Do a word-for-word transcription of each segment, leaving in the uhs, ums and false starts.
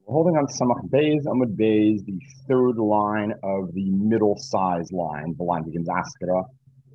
We're holding on Samach Beis, Amud Beis, the third line of the middle size line. The line begins Askara.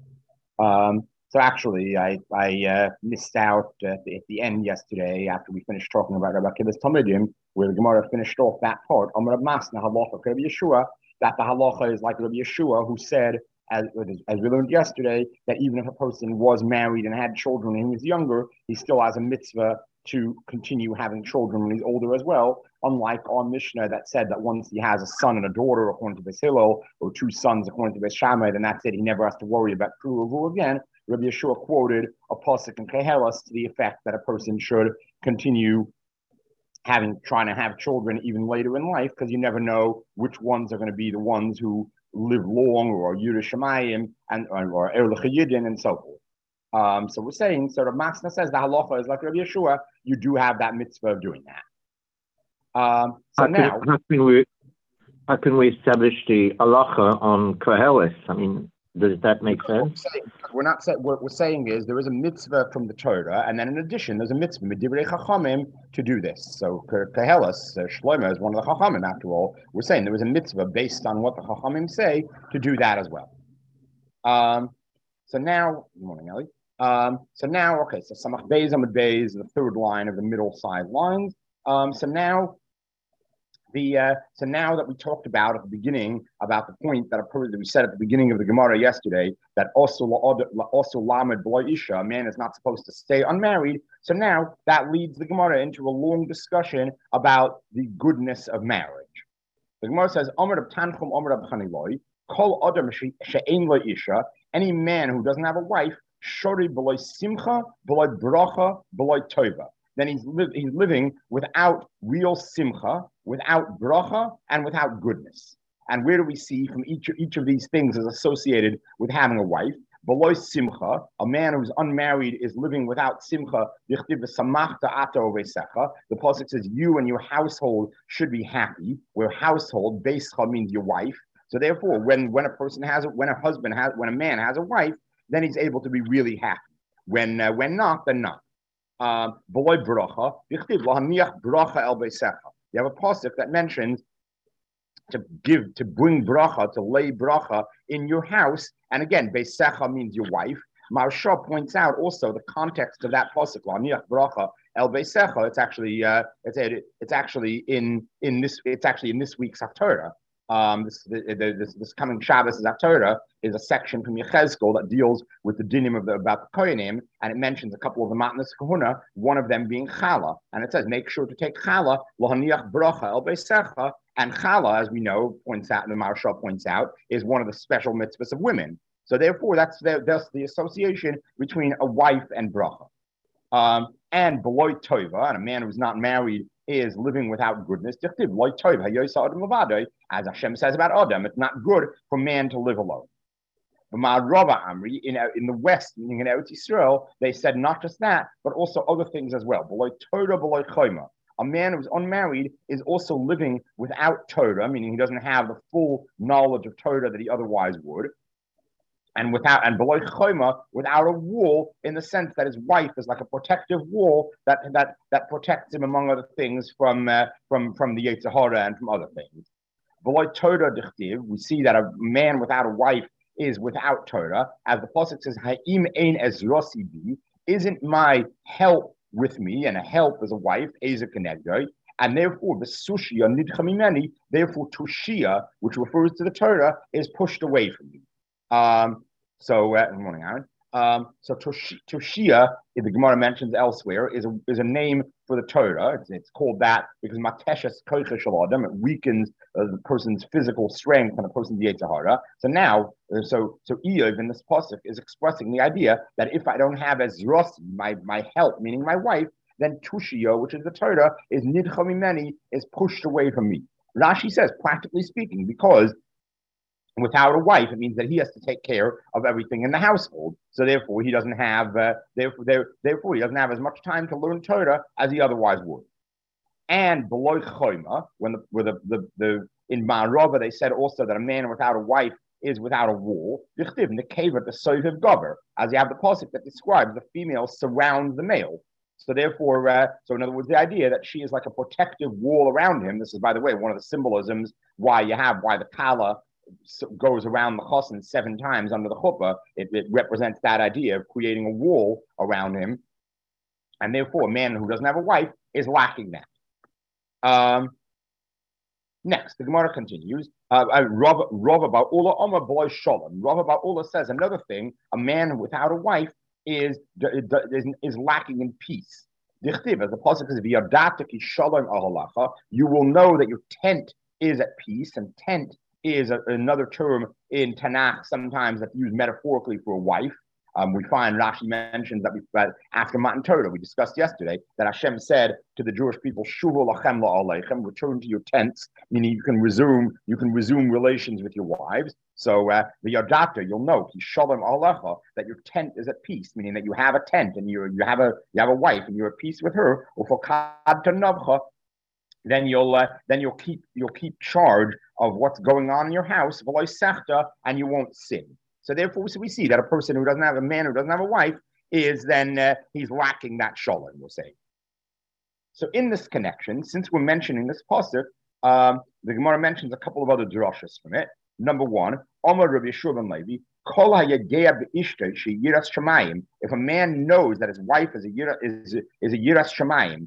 Um, so actually, I I uh, missed out at the, at the end yesterday after we finished talking about Rabbi Akiva's Talmudim, where the Gemara finished off that part. Amar Masna Halacha Rabbi Yeshua, that the halacha is like Rabbi Yeshua, who said, as as we learned yesterday, that even if a person was married and had children when he was younger, he still has a mitzvah to continue having children when he's older as well. Unlike our Mishnah that said that once he has a son and a daughter, according to Beis Hillel, or two sons, according to Beis Shammai, then that's it. He never has to worry about true or again. Rabbi Yeshua quoted a pasuk in Kehelas to the effect that a person should continue having trying to have children even later in life, because you never know which ones are going to be the ones who live long, or Yura Shemayim and or Erlich Yidin and so forth. Um, so we're saying, so Rav Masna says the halacha is like Rabbi Yeshua, you do have that mitzvah of doing that. Um, so how can, now, how can we how can we establish the halacha on Koheles? I mean, does that make sense? We're, saying, we're not saying what we're saying is there is a mitzvah from the Torah, and then in addition, there's a mitzvah Medivrei Chachamim to do this. So Koheles, uh, Shlomo is one of the Chachamim. After all, we're saying there was a mitzvah based on what the Chachamim say to do that as well. Um, so now, good morning, Ellie. Um, so now, okay, so Samach Beis Amud Beis, the third line of the middle side lines. Um, so now, the uh, so now that we talked about at the beginning about the point that, a, that we said at the beginning of the Gemara yesterday, that also also lamed b'lo isha, a man is not supposed to stay unmarried. So now that leads the Gemara into a long discussion about the goodness of marriage. The Gemara says, Amar of Tanchum, Amar of Chaniloi, Kol Adam she'ein lo isha, any man who doesn't have a wife, shori b'lo simcha, b'lo bracha, b'lo tova. Then he's, li- he's living without real simcha, without bracha, and without goodness. And where do we see from each, each of these things is associated with having a wife? Below simcha, a man who's unmarried is living without simcha. The pasuk says, you and your household should be happy. Where household, beischa means your wife. So therefore, when, when a person has, a, when a husband has, when a man has a wife, then he's able to be really happy. When, uh, when not, then not. Um, you have a pasuk that mentions to give, to bring bracha, to lay bracha in your house. And again, beisecha means your wife. Maharsha points out also the context of that pasuk, laniach bracha el beisecha. It's actually, uh, it's, it's actually in in this, it's actually in this week's Haftarah. Um, this, this, this coming Shabbos Haftarah is a section from Yechezkel that deals with the dinim of the, about the Kohanim, and it mentions a couple of the Matnas Kahuna, one of them being Chala, and it says make sure to take Chala lahaniach bracha el beisecha, and Chala, as we know, points out, and the Maharsha points out, is one of the special mitzvahs of women. So therefore, that's the, that's the association between a wife and bracha. Um, and beloy tova, and a man who's not married is living without goodness. As Hashem says about Adam, it's not good for man to live alone. But Amri, in, in the West, meaning in Eretz Yisrael, they said not just that, but also other things as well. Beloy Torah, beloy chayma. A man who's unmarried is also living without Torah, meaning he doesn't have the full knowledge of Torah that he otherwise would. And without and below chayma, without a wall, in the sense that his wife is like a protective wall that that that protects him, among other things, from uh, from from the Yetzer Hara and from other things. Below Torah dichtiv, we see that a man without a wife is without Torah, as the pasuk says, "Ha'im ein ezrosi bi," isn't my help with me, and a help is a wife, eza kenegdoi, and therefore the sushia nidchamimeni, therefore tushia, which refers to the Torah, is pushed away from me. Um, so, uh, good morning, Aaron. Um, so Toshia, the Gemara mentions elsewhere, is a, is a name for the Torah. It's, it's called that because Mateshes Koicha Shalom, it weakens uh, the person's physical strength and the person's Yetzer Hara. So now, uh, so so Eov in this pasuk is expressing the idea that if I don't have Ezrosi, my my help, meaning my wife, then Tushia, which is the Torah, is Nidchamimeni, is pushed away from me. Rashi says, practically speaking, because without a wife, it means that he has to take care of everything in the household. So therefore, he doesn't have uh, therefore, there, therefore he doesn't have as much time to learn Torah as he otherwise would. And below chayma, when the, with the, the, the in Ma'arava they said also that a man without a wife is without a wall. Dichtiv nekeva the soiv gover, as you have the pasuk that describes the female surrounds the male. So therefore, uh, so in other words, the idea that she is like a protective wall around him. This is, by the way, one of the symbolisms why you have why the kala goes around the chosin seven times under the chuppah. It, it represents that idea of creating a wall around him, and therefore, a man who doesn't have a wife is lacking that. Um, next, the Gemara continues. Uh, Rav Rav Ba'ula Omer B'lo Shalom. Rav Ba'ula says another thing: a man without a wife is is, is lacking in peace. Dichtiv, as the pasuk says, "V'yadata ki shalom ahalacha." You will know that your tent is at peace, and tent is a, another term in Tanakh sometimes that's used metaphorically for a wife. Um, we find Rashi mentions that we, uh, after Matan Torah, we discussed yesterday, that Hashem said to the Jewish people, "Shuvu lachem la'aleichem," return to your tents, meaning you can resume you can resume relations with your wives. So uh, the Yadata, you'll know, Shalom alecha, that your tent is at peace, meaning that you have a tent and you you have a you have a wife and you're at peace with her. Or for Kad then you'll uh, then you'll keep you'll keep charge of what's going on in your house, and you won't sin. So therefore, so we see that a person who doesn't have a man who doesn't have a wife is then uh, he's lacking that shalom, we'll say. So in this connection, since we're mentioning this pasuk, um, the Gemara mentions a couple of other drashas from it. Number one, Omar Rabbi Yeshua ben Levi, Kol hayagea be'ishtay she yiras shamayim. If a man knows that his wife is a yira, is is a yiras shamayim,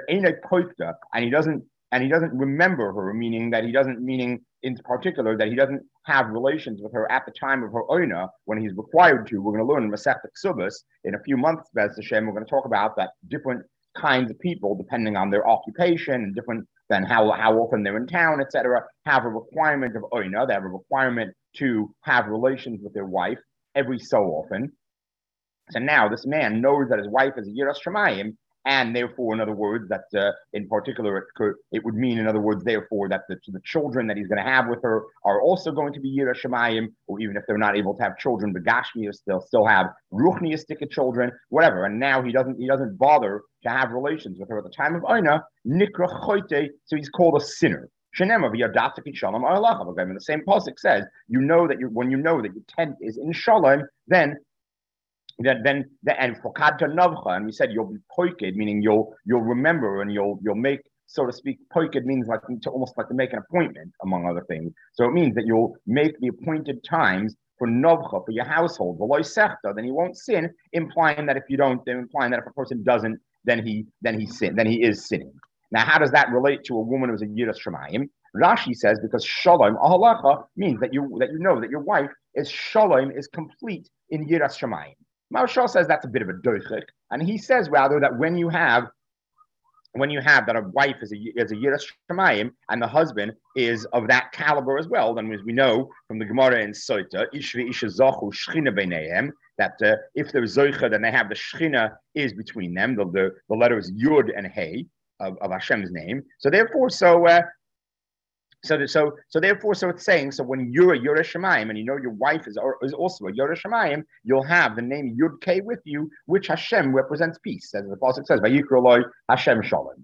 and he doesn't and he doesn't remember her, meaning that he doesn't meaning in particular that he doesn't have relations with her at the time of her oina when he's required to. We're going to learn in Masechta Ksubas in a few months, Bez Hashem. We're going to talk about that different kinds of people, depending on their occupation and different than how how often they're in town, et cetera, have a requirement of oina. They have a requirement to have relations with their wife every so often. So now this man knows that his wife is a yiras shamayim. And therefore, in other words, that uh, in particular, it, could, it would mean, in other words, therefore, that the, the children that he's going to have with her are also going to be Yiras Shamayim, or even if they're not able to have children, the Gashmias, they'll still have Ruchniistic children, whatever. And now he doesn't he doesn't bother to have relations with her at the time of Aina, Nikra Choite, so he's called a sinner. Shenema v'yadatik shalom alacha. The same pasuk says, you know that you when you know that your tent is in shalom, then Then, then, the, and for kadta navcha, and we said you'll be poiked, meaning you'll you'll remember and you'll you'll make, so to speak. Poiked means like to almost like to make an appointment, among other things. So it means that you'll make the appointed times for navcha for your household. V'lo sechta, then he won't sin, implying that if you don't, then implying that if a person doesn't, then he then he sin, then he is sinning. Now, how does that relate to a woman who's a yiras shamayim? Rashi says because shalom ahalacha means that you that you know that your wife is shalom is complete in yiras shamayim. Marshall says that's a bit of a doichik, and he says rather that when you have, when you have that a wife is a is a yiras shamayim and the husband is of that caliber as well, then as we know from the Gemara in Sota, ishvi isha zachu shchina beinehem, that uh, if there's zoicha, then they have the shchina is between them, the the, the letters yud and hey of, of Hashem's name. So therefore, so. Uh, So, so, so therefore, so it's saying, so when you're a Yiras Shamayim and you know your wife is, or, is also a Yiras Shamayim, you'll have the name Yud Kei with you, which Hashem represents peace, as the pasuk says, Vayikra Loi Hashem Shalom.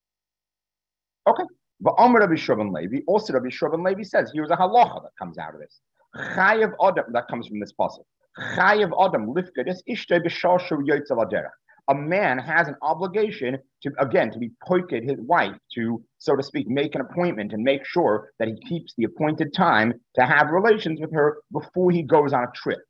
Okay, but Amar Rabbi Shua ben Levi, also Rabbi Shua ben Levi says, here's a halacha that comes out of this. Chayav Adam, that comes from this pasuk. Chayav Adam lifkedes ishtei b'shar shu yotzel haderech. A man has an obligation to, again, to be poiked his wife, to, so to speak, make an appointment and make sure that he keeps the appointed time to have relations with her before he goes on a trip.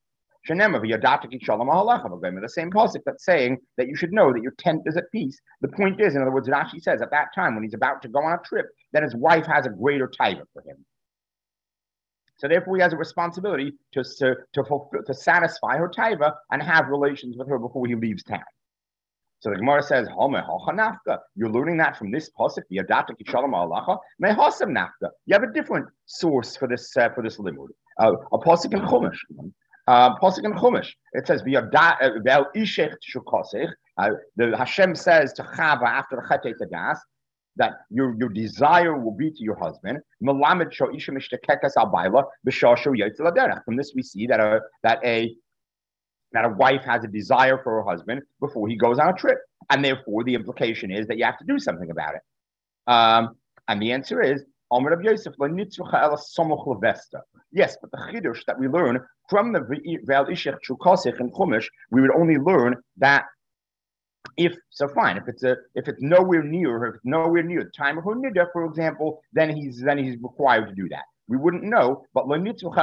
The same pasuk that's saying that you should know that your tent is at peace. The point is, in other words, Rashi says at that time when he's about to go on a trip, that his wife has a greater taiva for him. So therefore, he has a responsibility to, to, to, fulfill, to satisfy her taiva and have relations with her before he leaves town. So the Gemara says, you're learning that from this pasuk. You have a different source for this uh, for this limud. Uh, a pasuk in Chumash. Uh, pasuk in Chumash. It says, uh, the Hashem says to Chava after the Chet Hadas that your your desire will be to your husband. From this we see that a that a that a wife has a desire for her husband before he goes on a trip. And therefore, the implication is that you have to do something about it. Um, and the answer is, yes, but the chidush that we learn from the Ve'al Ishech Shukosich and Chumash, we would only learn that If so, fine. If it's a if it's nowhere near, if it's nowhere near the time of her nida, for example, then he's then he's required to do that. We wouldn't know, but we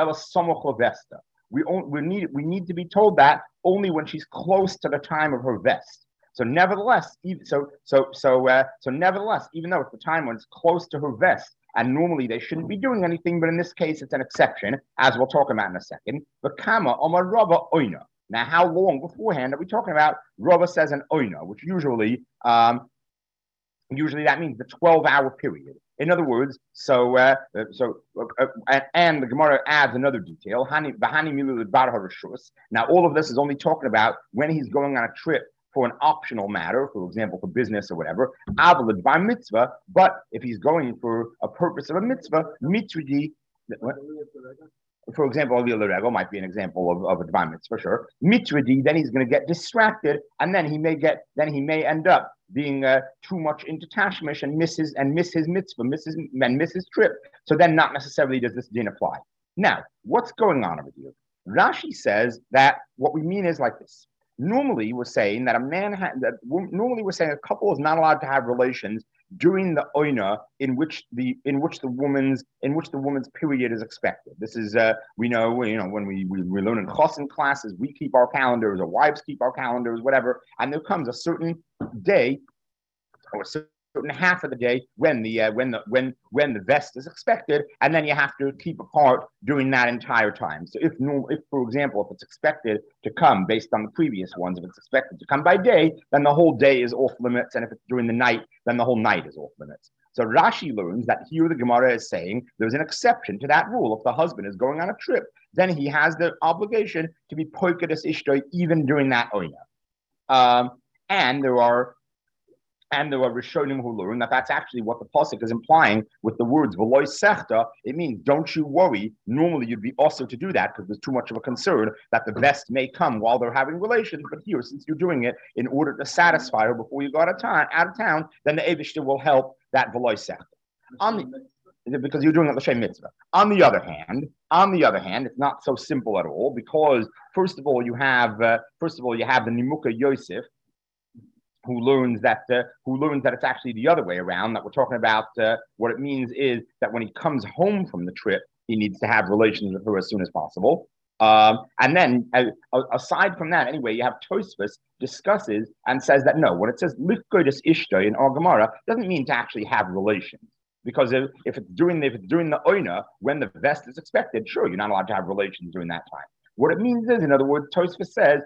we need we need to be told that only when she's close to the time of her vest. So nevertheless, so so so uh, so nevertheless, even though it's the time when it's close to her vest, and normally they shouldn't be doing anything, but in this case it's an exception, as we'll talk about in a second. But kama omar rava oina. Now, how long beforehand are we talking about? Rava says an oina, which usually um, usually that means the twelve-hour period. In other words, so uh, so uh, uh, and the Gemara adds another detail. Now, all of this is only talking about when he's going on a trip for an optional matter, for example, for business or whatever. By mitzvah, but if he's going for a purpose of a mitzvah, mitzvah. For example, Aliyah L'Regel might be an example of, of a divine mitzvah, for sure. Mitridi, then he's going to get distracted, and then he may get, then he may end up being uh, too much into tashmish and miss his and miss his mitzvah, miss his, and miss his trip. So then, not necessarily does this din apply. Now, what's going on over here? Rashi says that what we mean is like this. Normally, we're saying that a man ha- that normally we're saying a couple is not allowed to have relations during the oina in which the in which the woman's in which the woman's period is expected. This is uh, we know you know when we, we we learn in chosin classes, we keep our calendars, or wives keep our calendars, whatever, and there comes a certain day or a certain half of the day when the uh, when the when when the vest is expected, and then you have to keep apart during that entire time. So if no, if for example, if it's expected to come based on the previous ones, if it's expected to come by day, then the whole day is off limits, and if it's during the night, then the whole night is off limits. So Rashi learns that here the Gemara is saying there's an exception to that rule. If the husband is going on a trip, then he has the obligation to be poikedes ishtoi even during that oina. Um, and there are And there are Rishonim who learn that that's actually what the pasuk is implying with the words "v'loi sechta." It means don't you worry. Normally you'd be also to do that because there's too much of a concern that the vest may come while they're having relations. But here, since you're doing it in order to satisfy her before you go out of town, out of town, then the Eivishter will help that "v'loi sechta." On the, because you're doing it l'shem mitzvah. On the other hand, on the other hand, it's not so simple at all because first of all you have uh, first of all you have the Nimuka Yosef, who learns that uh, who learns that it's actually the other way around, that we're talking about uh, what it means is that when he comes home from the trip, he needs to have relations with her as soon as possible. Um, and then uh, aside from that, anyway, you have Tosfos discusses and says that no, when it says Lifkodes Ishta in our Gemara, doesn't mean to actually have relations. Because if, if it's during the, if it's during the oina, when the vest is expected, sure, you're not allowed to have relations during that time. What it means is, in other words, Tosfos says,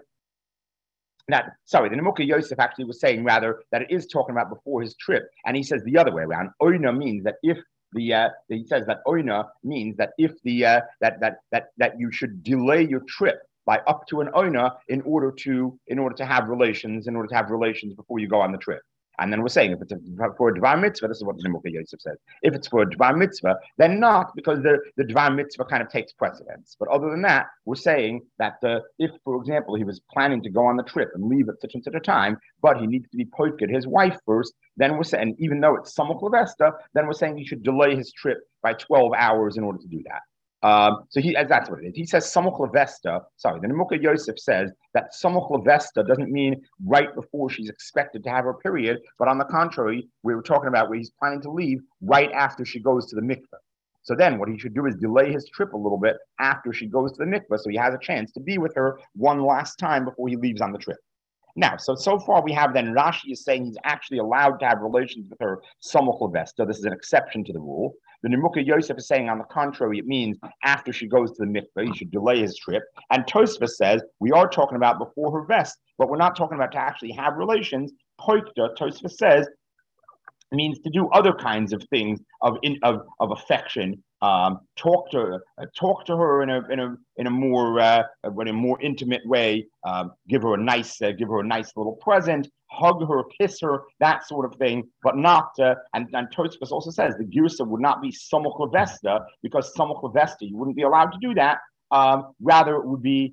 that, sorry, the Nimuka Yosef actually was saying rather that it is talking about before his trip, and he says the other way around. Oina means that if the uh, he says that oina means that if the uh, that that that that you should delay your trip by up to an oina in order to in order to have relations in order to have relations before you go on the trip. And then we're saying if it's a, for a Dvar Mitzvah, this is what the Nimuka Yosef says. If it's for a Dvar Mitzvah, then not, because the, the Dvar Mitzvah kind of takes precedence. But other than that, we're saying that uh, if, for example, he was planning to go on the trip and leave at such and such a time, but he needs to be poiked his wife first, then we're saying, even though it's Samach Levesta, then we're saying he should delay his trip by twelve hours in order to do that. Um, so he, that's what it is. He says Samach Levesta. Sorry, the Nimuka Yosef says that Samach Levesta doesn't mean right before she's expected to have her period, but on the contrary, we were talking about where he's planning to leave right after she goes to the mikveh. So then what he should do is delay his trip a little bit after she goes to the mikveh, so he has a chance to be with her one last time before he leaves on the trip. Now, so so far we have then Rashi is saying he's actually allowed to have relations with her Samach Levesta. This is an exception to the rule. The Nimuka Yosef is saying, on the contrary, it means after she goes to the mikveh, he should delay his trip. And Tosfos says, we are talking about before her vest, but we're not talking about to actually have relations. Poikta, Tosfos says, means to do other kinds of things of in, of, of affection. Um, talk to her, uh, talk to her in a in a in a more uh, in a more intimate way. Um, give her a nice uh, give her a nice little present. Hug her, kiss her, that sort of thing, but not. Uh, and and Tosfos also says the girsa would not be Samach Levesta, because Samach Levesta you wouldn't be allowed to do that. Um, rather, it would be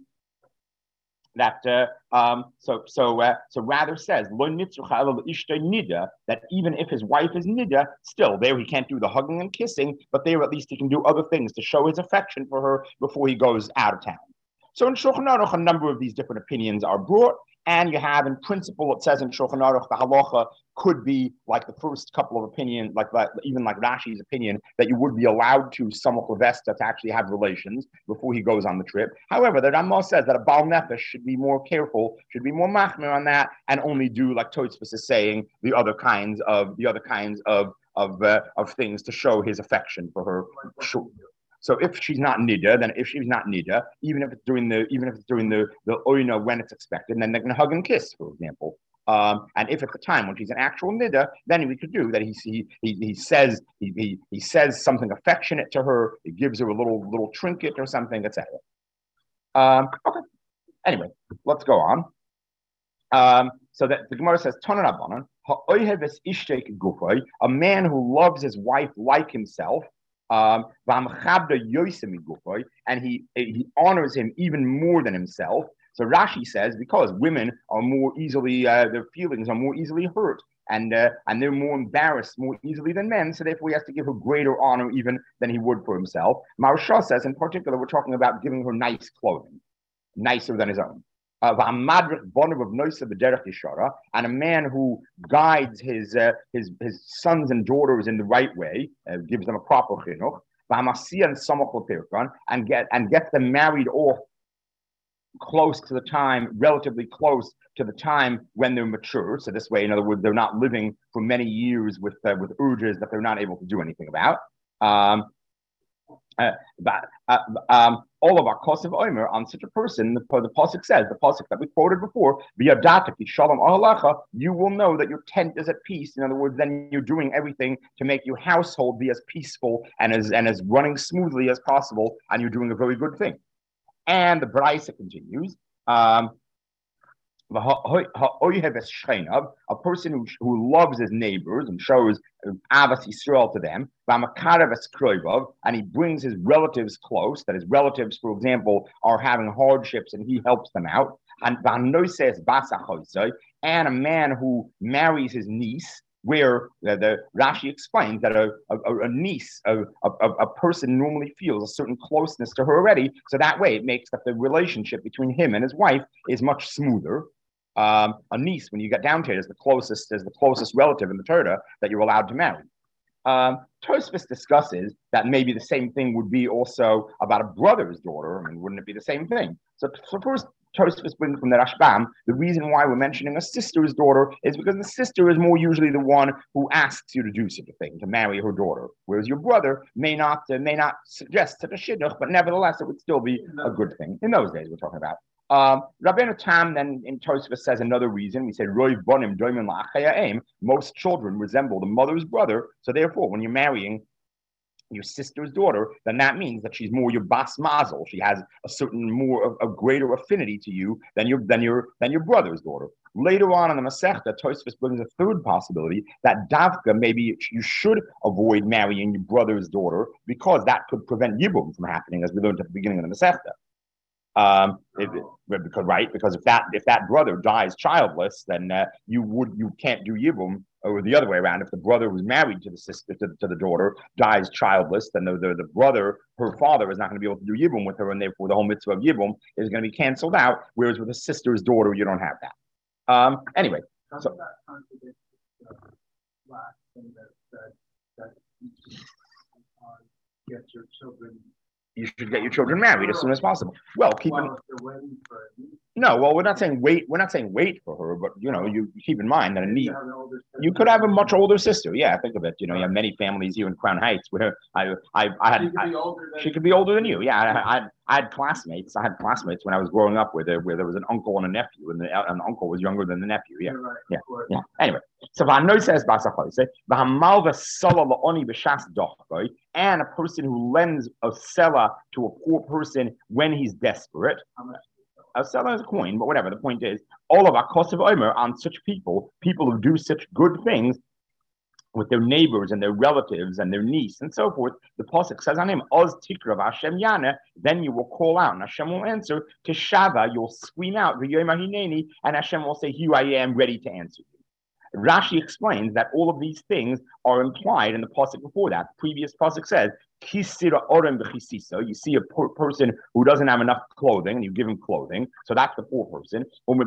that. Uh, um, so so uh, so rather says lo nida, that even if his wife is nida, still there he can't do the hugging and kissing, but there at least he can do other things to show his affection for her before he goes out of town. So in Shulchan Aruch, a number of these different opinions are brought. And you have, in principle, it says in Shulchan Aruch, the halacha could be like the first couple of opinions, like that, even like Rashi's opinion, that you would be allowed to Samach Levesta to actually have relations before he goes on the trip. However, the Ramah says that a Baal Nefesh should be more careful, should be more machmir on that, and only do, like Tosfos is saying, the other kinds of the other kinds of of uh, of things to show his affection for her. Sure. So if she's not nida, then if she's not nida, even if it's during the even if it's during the the oina when it's expected, then they can hug and kiss, for example. Um, and if at the time when she's an actual nida, then we could do that. He he he, he says he, he he says something affectionate to her. He gives her a little little trinket or something, et cetera. Um, okay. Anyway, let's go on. Um, so that the Gemara says, a man who loves his wife like himself. Um, and he he honors him even more than himself. So Rashi says because women are more easily uh, their feelings are more easily hurt, and uh, and they're more embarrassed more easily than men. So therefore, he has to give her greater honor even than he would for himself. Maharsha says, in particular, we're talking about giving her nice clothing, nicer than his own. Uh, and a man who guides his uh, his his sons and daughters in the right way, uh, gives them a proper chinuch, and get and gets them married off close to the time, relatively close to the time when they're mature. So this way, in other words, they're not living for many years with uh, with urges that they're not able to do anything about. Um, Uh, but uh, um, all of our cost of omer on such a person, the, the pasuk says, the pasuk that we quoted before, you will know that your tent is at peace. In other words, then you're doing everything to make your household be as peaceful and as and as running smoothly as possible, and you're doing a very good thing. And the Braisa continues. Um, a person who, who loves his neighbors and shows Avas Yisrael to them, and he brings his relatives close, that his relatives, for example, are having hardships and he helps them out. And and a man who marries his niece, where the, the Rashi explains that a, a, a niece, a, a, a person normally feels a certain closeness to her already. So that way it makes that the relationship between him and his wife is much smoother. Um, a niece, when you get down to it, is the closest is the closest relative in the Torah that you're allowed to marry. Um, Tosfos discusses that maybe the same thing would be also about a brother's daughter. I mean, wouldn't it be the same thing? So, so first, Tosfos brings from the Rashbam, the reason why we're mentioning a sister's daughter is because the sister is more usually the one who asks you to do such a thing, to marry her daughter, whereas your brother may not uh, may not suggest such a shidduch, but nevertheless, it would still be a good thing. In those days, we're talking about. Um, Rabbeinu Tam then in Tosfos says another reason. We said Roiv Bonim Doimin La'achaya'im. Most children resemble the mother's brother, so therefore, when you're marrying your sister's daughter, then that means that she's more your bas mazel. She has a certain more of a greater affinity to you than your than your than your brother's daughter. Later on in the Masechta, Tosfos brings a third possibility that davka maybe you should avoid marrying your brother's daughter because that could prevent yibum from happening, as we learned at the beginning of the Masechta. Um, it, because right, because if that if that brother dies childless, then uh, you would you can't do yibum. Or the other way around, if the brother who's married to the sister to, to the daughter dies childless, then the, the the brother, her father, is not going to be able to do yibum with her, and therefore the whole mitzvah of yibum is going to be canceled out. Whereas with a sister's daughter, you don't have that. Um, anyway, so. Get your children. You should get your children married as soon as possible. Well, keep in, no. Well, we're not saying wait. We're not saying wait for her, but you know, you keep in mind that a need. You could have a much older sister. Yeah, think of it. You know, you have many families here in Crown Heights where I, I, I had. She could, I, she could be older than you. Yeah, I, I, I had classmates. I had classmates when I was growing up where there, where there was an uncle and a nephew, and the, and the uncle was younger than the nephew. Yeah, yeah, yeah. Anyway, so V'hano says Basachose V'hamalva Sala La'oni B'Shas Dochkoi, and a person who lends a sela to a poor person when he's desperate. A seller is a coin, but whatever. The point is, all of our cost of omer on such people, people who do such good things with their neighbors and their relatives and their niece and so forth. The pasuk says on him, "Oz tikrav Hashem yana." Then you will call out, and Hashem will answer. Teshava, you'll scream out, "V'yoyma hineni," and Hashem will say, "Here I am, ready to answer you." Rashi explains that all of these things are implied in the pasuk before that. The previous pasuk says, "Kisira orem b'chisisa." You see a poor person who doesn't have enough clothing, and you give him clothing. So that's the poor person. When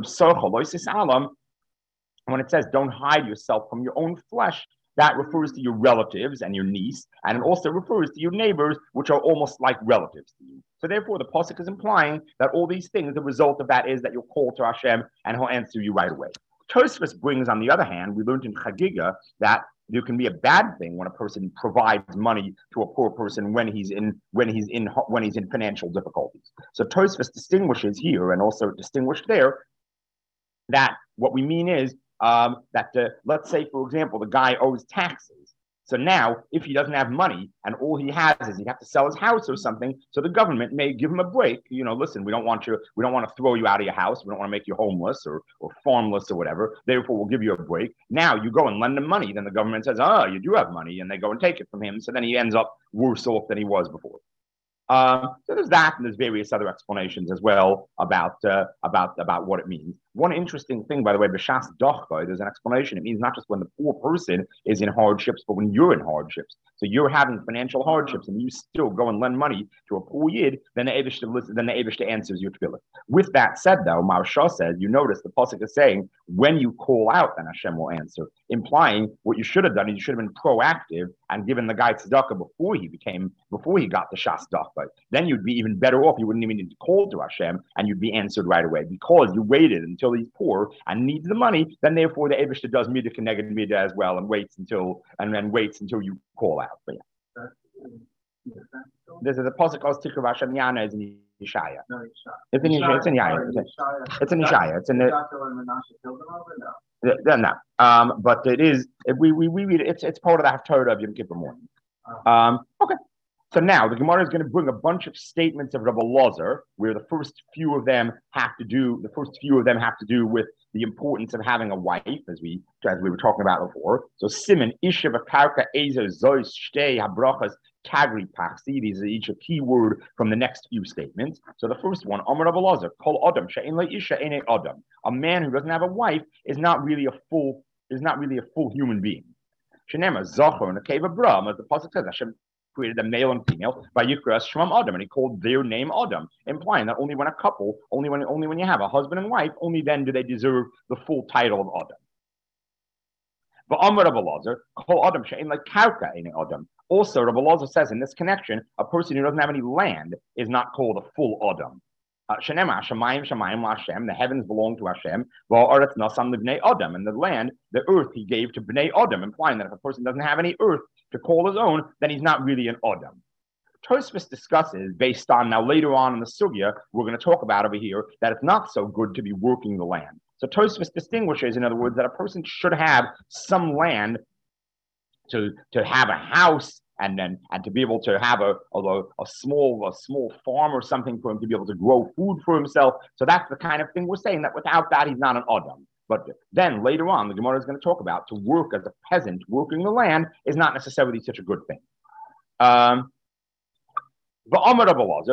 it says, "Don't hide yourself from your own flesh," that refers to your relatives and your niece, and it also refers to your neighbors, which are almost like relatives to you. So therefore, the pasuk is implying that all these things, the result of that is that you'll call to Hashem, and He'll answer you right away. Tosfos brings, on the other hand, we learned in Chagiga that there can be a bad thing when a person provides money to a poor person when he's in when he's in when he's in financial difficulties. So Tosfos distinguishes here, and also distinguished there, that what we mean is um, that the, let's say, for example, the guy owes taxes. So now, if he doesn't have money and all he has is he have to sell his house or something, so the government may give him a break. You know, listen, we don't want you, we don't want to throw you out of your house. We don't want to make you homeless or, or farmless or whatever. Therefore, we'll give you a break. Now you go and lend him money. Then the government says, oh, you do have money. And they go and take it from him. So then he ends up worse off than he was before. Um, so there's that, and there's various other explanations as well about uh, about about what it means. One interesting thing, by the way, b'shas dochka, there's an explanation. It means not just when the poor person is in hardships, but when you're in hardships. So you're having financial hardships, and you still go and lend money to a poor yid, then the Eibishter listen, then the Eibishter answers your tefillah. With that said, though, Maharsha says, you notice the pasuk is saying when you call out, then Hashem will answer, implying what you should have done is you should have been proactive and given the guy tzedakah before he became before he got the shas dochka. Then you'd be even better off. You wouldn't even need to call to Hashem, and you'd be answered right away because you waited until he's poor and needs the money. Then therefore the Eibishter does midah connected midah as well, and waits until and then waits until you call out. But yeah, this is a pasuk called Tikra Hashem Yana is in Yeshaya. It's in Yeshaya. It's in Yeshaya. It's in Yeshaya. It's in the. No, um, but it is. We we we read it. It's it's part of the Haftarah of Yom Kippur morning. Um, okay. So now the Gemara is going to bring a bunch of statements of Rabbi Lazar, where the first few of them have to do the first few of them have to do with the importance of having a wife, as we as we were talking about before. So Simon Isha Bakarka Ezer Zois Shtei Habrachas Kagri Paxi. These are each a key word from the next few statements. So the first one, Amar Rabbi Lazar, Kol Adam She'en Le Isha Ene Adam. A man who doesn't have a wife is not really a full is not really a full human being. Shenema Zachor and a cave of Bram, as the pasuk says, Hashem created a male and female by Yikras Shemam Adam, and he called their name Adam, implying that only when a couple, only when only when you have a husband and wife, only then do they deserve the full title of Adam. But Amar Rabbi Lazar, Kol Adam she'en like Karka in Adam. Also, Rabbi Lazar says in this connection, a person who doesn't have any land is not called a full Adam. Shenema Shemayim Shemayim Hashem. The heavens belong to Hashem. Va'aretz Nasam Libnei Adam, and the land, the earth, he gave to Bnei Adam, implying that if a person doesn't have any earth to call his own, then he's not really an Adam. Tosfos discusses, based on, now later on in the Sugya, we're going to talk about over here, that it's not so good to be working the land. So Tosfos distinguishes, in other words, that a person should have some land to, to have a house and then and to be able to have a, a, a small a small farm or something for him to be able to grow food for himself. So that's the kind of thing we're saying, that without that, he's not an Adam. But then later on, the Gemara is going to talk about to work as a peasant, working the land is not necessarily such a good thing. Um, what does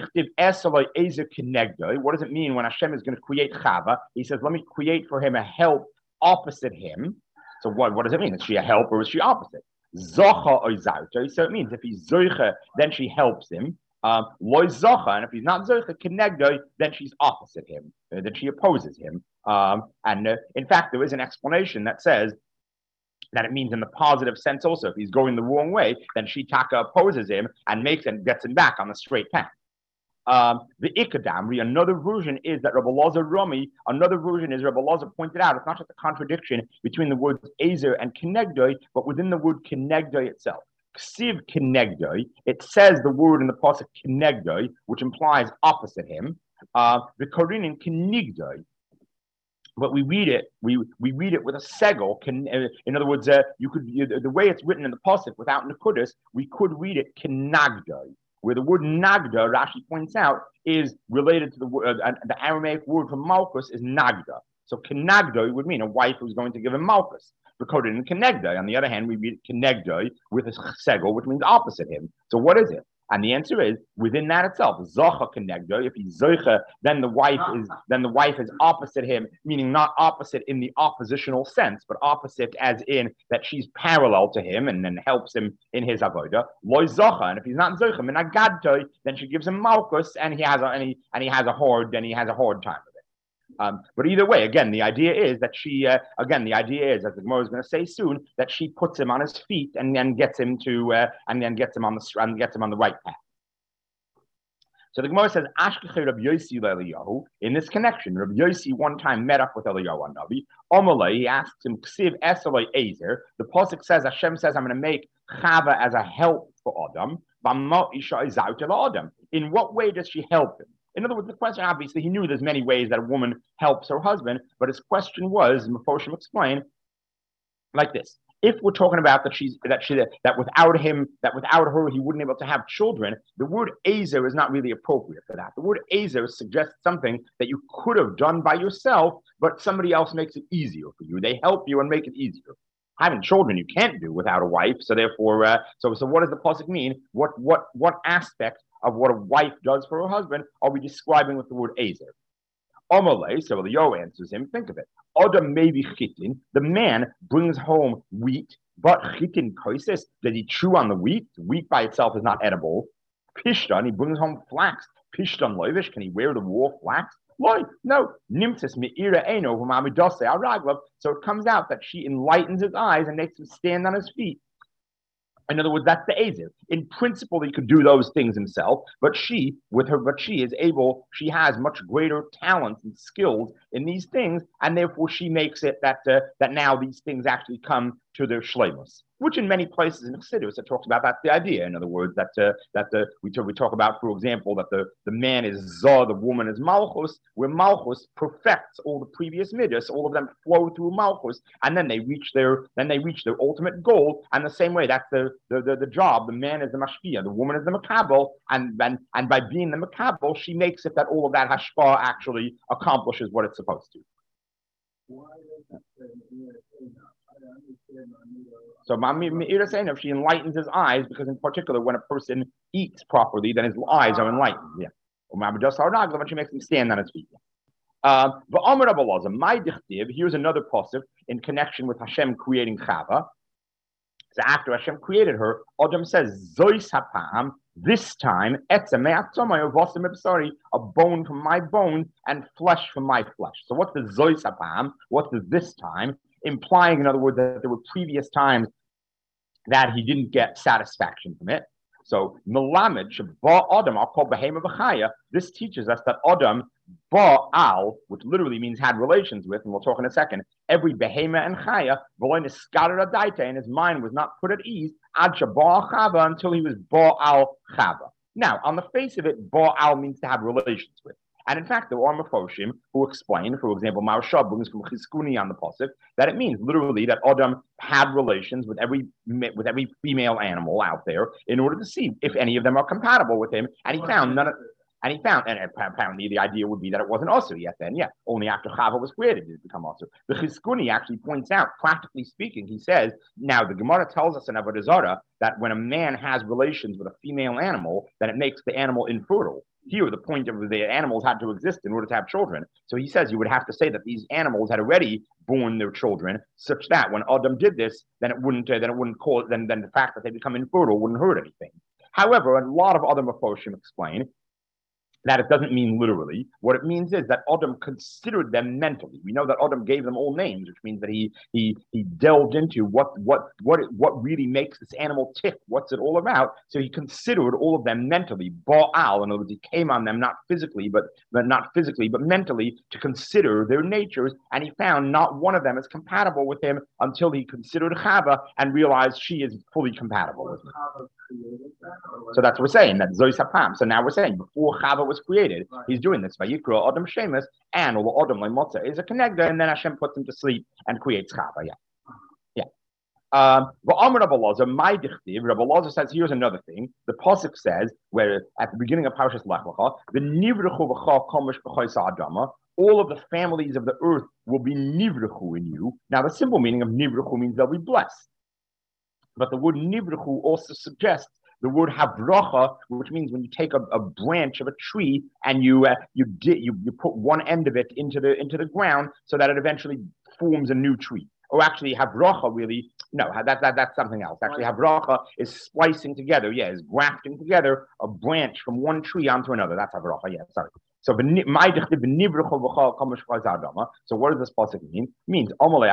it mean when Hashem is going to create Chava? He says, let me create for him a help opposite him. So what, what does it mean? Is she a help or is she opposite? Zocha or Zauta. So it means if he's Zocha, then she helps him. Um, Loy Zocha, and if he's not Zocha, Kenegdoi, then she's opposite him. Uh, then she opposes him. Um, and uh, in fact, there is an explanation that says that it means in the positive sense also. If he's going the wrong way, then she Taka opposes him and makes and gets him back on the straight path. Um, the Ikadamri, another version is that Rabbi Lazar Rami, another version is Rabbi Lazar pointed out, it's not just a contradiction between the words Ezer and Kenegdoi, but within the word Kenegdoi itself. Ksiv Kenegdoi, it says the word in the pasuk Kenegdoi, which implies opposite him. Uh, the Korean Kenigdoi, but we read it, we we read it with a segel. Can, uh, in other words, uh, you could you, the way it's written in the pasuk without Nekudas, we could read it Kenagdoi, where the word Nagda, Rashi points out, is related to the word, uh, the Aramaic word for Malchus is Nagda. So Kenagdoi would mean a wife who's going to give him Malchus. Because in Kenegdoi, on the other hand, we read Kenegdoi with a segel, which means opposite him. So what is it? And the answer is within that itself, Zocha Kenegdo. If he's Zocha, then the wife is then the wife is opposite him, meaning not opposite in the oppositional sense, but opposite as in that she's parallel to him and then helps him in his avoda. Loy Zocha, and if he's not Zocha, Menagadtoi, then she gives him Malchus, and he has a and he, and he has a hard, then he has a hard time with it. Um, but either way, again, the idea is that she, uh, again, the idea is, as the Gemara is going to say soon, that she puts him on his feet and then gets him to, uh, and then gets him on the, and gets him on the right path. So the Gemara says, Ashkechei Rabbi Yossi Eliyahu. In this connection, Rabbi Yossi one time met up with Eliyahu Navi. Omalei, he asks him, Ksiv Esalei Ezer. The pasuk says, Hashem says, I'm going to make Chava as a help for Adam. In what way does she help him? In other words, the question, obviously, he knew there's many ways that a woman helps her husband, but his question was, and Mephoshim explained, like this. If we're talking about that she's that she that without him, that without her, he wouldn't be able to have children, the word Ezer is not really appropriate for that. The word Ezer suggests something that you could have done by yourself, but somebody else makes it easier for you. They help you and make it easier. Having children you can't do without a wife, so therefore, uh, so so what does the pasuk mean? What what what aspect of what a wife does for her husband are we describing with the word Ezer? Omalei, so the Yo answers him, think of it. Adam maybe chitin, the man brings home wheat, but chitin koises, does he chew on the wheat? Wheat by itself is not edible. Pishtan, he brings home flax. Pishtan loivish, can he wear the wool flax? Loy, no. Nimtis me'ira eno v'mamidose araglav. So it comes out that she enlightens his eyes and makes him stand on his feet. In other words, that's the Ezer. In principle, he could do those things himself, but she, with her, but she is able, she has much greater talents and skills in these things, and therefore she makes it that uh, that now these things actually come to their shleimus, which in many places in Chassidus it talks about that's the idea. In other words, that uh, that the we talk, we talk about, for example, that the, the man is Zah, the woman is Malchus, where Malchus perfects all the previous midas, all of them flow through Malchus, and then they reach their then they reach their ultimate goal. And the same way, that's the the, the, the job. The man is the mashpia, the woman is the makabel, and and and by being the makabel, she makes it that all of that hashpah actually accomplishes what it's supposed to. So Me'ira saying if she enlightens his eyes, because in particular when a person eats properly, then his eyes are enlightened. Yeah. But she makes him stand on his feet. Uh, here's another pasuk in connection with Hashem creating Chava. So after Hashem created her, Adam says, Zois hapam, this time, a bone from my bone and flesh from my flesh. So what's the Zois hapam? What's the this time? Implying, in other words, that there were previous times that he didn't get satisfaction from it. So, Melamed, Adam, I'll call Behema B'chaya. This teaches us that Adam, Ba'al, which literally means had relations with, and we'll talk in a second, every Behema and Chaya, V'loin scattered Adaita, and his mind was not put at ease, Ad Ba'al Chava, until he was Ba'al Chava. Now, on the face of it, Ba'al means to have relations with. And in fact, there are Mephoshim who explain, for example, Maharsha brings from Chizkuni on the pasuk, that it means literally that Adam had relations with every with every female animal out there in order to see if any of them are compatible with him. And he found none of, and he found, and apparently the idea would be that it wasn't also yet then, yeah, only after Chava was created did it become also. The Chizkuni actually points out, practically speaking, he says, now the Gemara tells us in Avodah Zarah that when a man has relations with a female animal, then it makes the animal infertile. Here, the point of the animals had to exist in order to have children. So he says you would have to say that these animals had already born their children, such that when Adam did this, then it wouldn't, uh, then it wouldn't cause, then, then the fact that they become infertile wouldn't hurt anything. However, a lot of other Mephoshim explain that it doesn't mean literally. What it means is that Adam considered them mentally. We know that Adam gave them all names, which means that he he he delved into what what what what really makes this animal tick. What's it all about? So he considered all of them mentally. Ba'al, in other words, he came on them not physically, but, but not physically, but mentally to consider their natures, and he found not one of them is compatible with him until he considered Chava and realized she is fully compatible with him. So that's what we're saying, that Zois Hapam. So now we're saying before Chava was created, right. He's doing this. Vayikra Adam Shemus, and all Adam Lemotza is a connector, and then Hashem puts him to sleep and creates Chava. Yeah. Yeah. Um, but Amr Rabbi Elazar, my dichtiv, Rabbi Elazar says, here's another thing. The Pasuk says, where at the beginning of Parashas Lech Lecha, the Nivrechu v'cha komish b'chaysa Adama, all of the families of the earth will be Nivrechu in you. Now, the simple meaning of Nivrechu means they'll be blessed. But the word Nivrechu also suggests the word havrocha, which means when you take a, a branch of a tree and you uh, you, di- you you put one end of it into the into the ground so that it eventually forms a new tree. Or actually, havrocha really no that, that that's something else. Actually, havrocha is splicing together. Yeah, is grafting together a branch from one tree onto another. That's havrocha. Yeah, sorry. So, so what does this pasuk mean? It means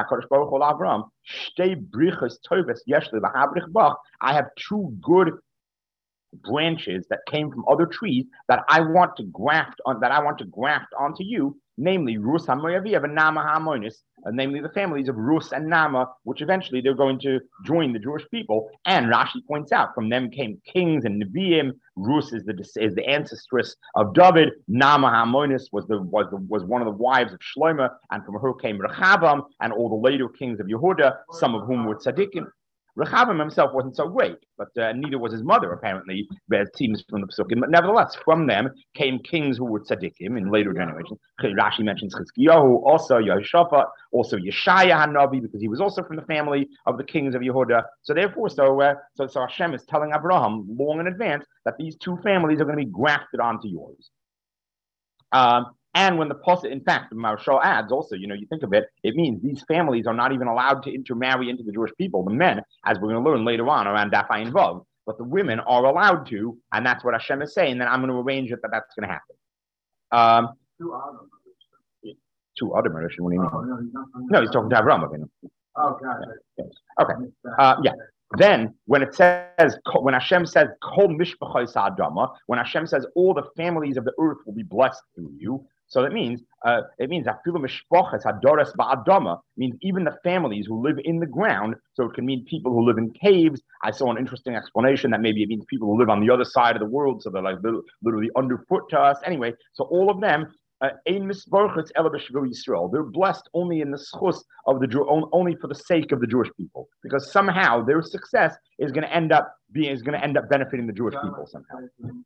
I have two good branches that came from other trees that I want to graft on, that I want to graft onto you, namely Rus HaMoaviv and Nama HaAmmonis, uh, namely the families of Rus and Nama, which eventually they're going to join the Jewish people. And Rashi points out from them came kings and Nevi'im. Rus is the is the ancestress of David. Nama HaAmmonis was the was the, was one of the wives of Shlomo, and from her came Rechavam and all the later kings of Yehuda, some of whom were tzaddikim. Rechavam himself wasn't so great, but uh, neither was his mother, apparently, it seems from the Psukim. But nevertheless, from them came kings who were tzaddikim in later generations. Rashi mentions Chizkiyahu, also Yehoshaphat, also Yeshaya Hanavi, because he was also from the family of the kings of Yehuda. So therefore, so, uh, so, so Hashem is telling Abraham long in advance that these two families are going to be grafted onto yours. Um, And when the Pasuk, in fact, the Maharshal adds also, you know, you think of it, it means these families are not even allowed to intermarry into the Jewish people. The men, as we're going to learn later on around Daf Ayin Vav, but the women are allowed to, and that's what Hashem is saying, that I'm going to arrange it that that's going to happen. Um, two other murders. Two other murders, what do you mean? Oh, no, he's not, no, he's talking to Avraham. Oh, God. Yeah. Okay. Uh, yeah. Then, when it says, when Hashem says, Kol Mishpachos Adama, when Hashem says all the families of the earth will be blessed through you, so that means, uh, it means Afilu Mishpachos Hadoras Ba'adama, means even the families who live in the ground, so it can mean people who live in caves. I saw an interesting explanation that maybe it means people who live on the other side of the world, so they're like literally underfoot to us. Anyway, so all of them, Uh, they're blessed only in the schus of the only for the sake of the Jewish people, because somehow their success is going to end up being is going to end up benefiting the Jewish people somehow.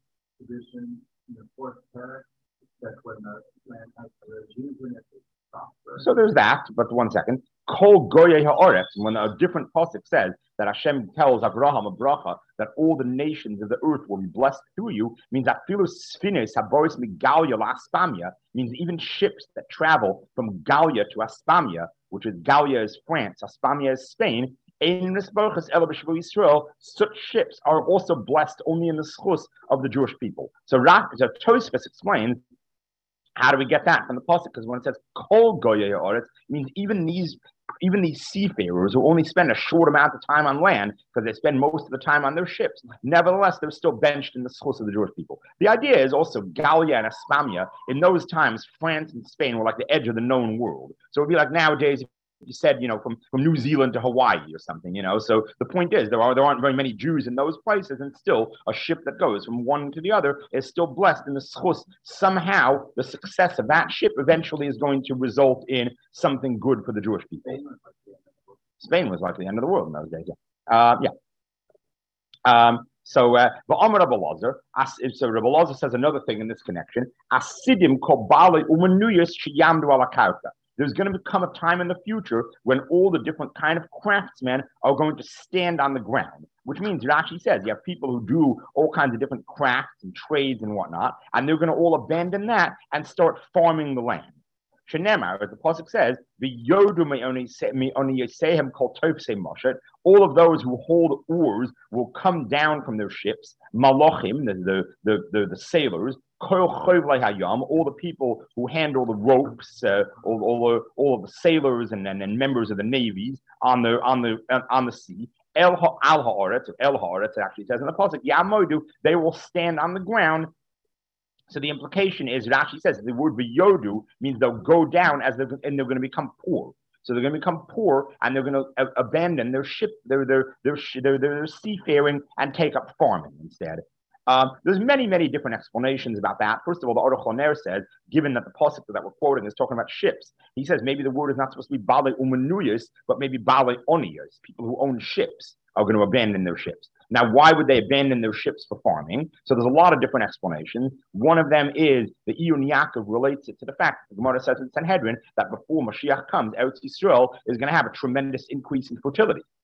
So there's that, but one second. Kol goyei ha'oretz, when a different pasuk says that Hashem tells Abraham a bracha that all the nations of the earth will be blessed through you, means that philus sphenes haboris migalia la Aspamia, means even ships that travel from Galia to Aspamia, which is Galia is France, Aspamia is Spain. Such ships are also blessed only in the schus of the Jewish people. So, so Tosfos explains, how do we get that from the pasuk? Because when it says Kol goyei ha'oretz, it means even these even these seafarers who only spend a short amount of time on land, because they spend most of the time on their ships, nevertheless, they're still benched in the schus of the Jewish people. The idea is also Galia and Aspamia. In those times, France and Spain were like the edge of the known world. So it'd be like nowadays, you said, you know, from, from New Zealand to Hawaii or something, you know. So the point is, there are there aren't very many Jews in those places, and still a ship that goes from one to the other is still blessed in the schus. Somehow, the success of that ship eventually is going to result in something good for the Jewish people. Spain was like the end of the world in those days. Yeah, uh, yeah. Um, so, the Amar Rabbi Elazar, so Rabbi Elazar says another thing in this connection. Asidim kobale umanuyas sheyamdu ala karka. There's going to become a time in the future when all the different kind of craftsmen are going to stand on the ground, which means Rashi says you have people who do all kinds of different crafts and trades and whatnot, and they're going to all abandon that and start farming the land. Shenemar, as the pasuk says, the yodu me only sehem kol tofsei moshet. All of those who hold oars will come down from their ships. Malachim, the the the, the, the sailors. All the people who handle the ropes, uh, all, all, the, all of the sailors and, and, and members of the navies on the on the on the sea. El al haaretz, El haaretz, it actually says in the pasuk, Yamodu, they will stand on the ground. So the implication is, Rashi says the word v'yodu means they'll go down as they're, and they're going to become poor. So they're going to become poor, and they're going to a- abandon their ship, their their their, their their seafaring, and take up farming instead. Um, there's many, many different explanations about that. First of all, the Aruch LaNer says, given that the pasuk that we're quoting is talking about ships, he says maybe the word is not supposed to be bale umanuyas, but maybe bale oniyas. People who own ships are going to abandon their ships. Now, why would they abandon their ships for farming? So there's a lot of different explanations. One of them is the Iyun Yaakov relates it to the fact that the Gemara says in Sanhedrin that before Mashiach comes, Eretz Yisrael is going to have a tremendous increase in fertility.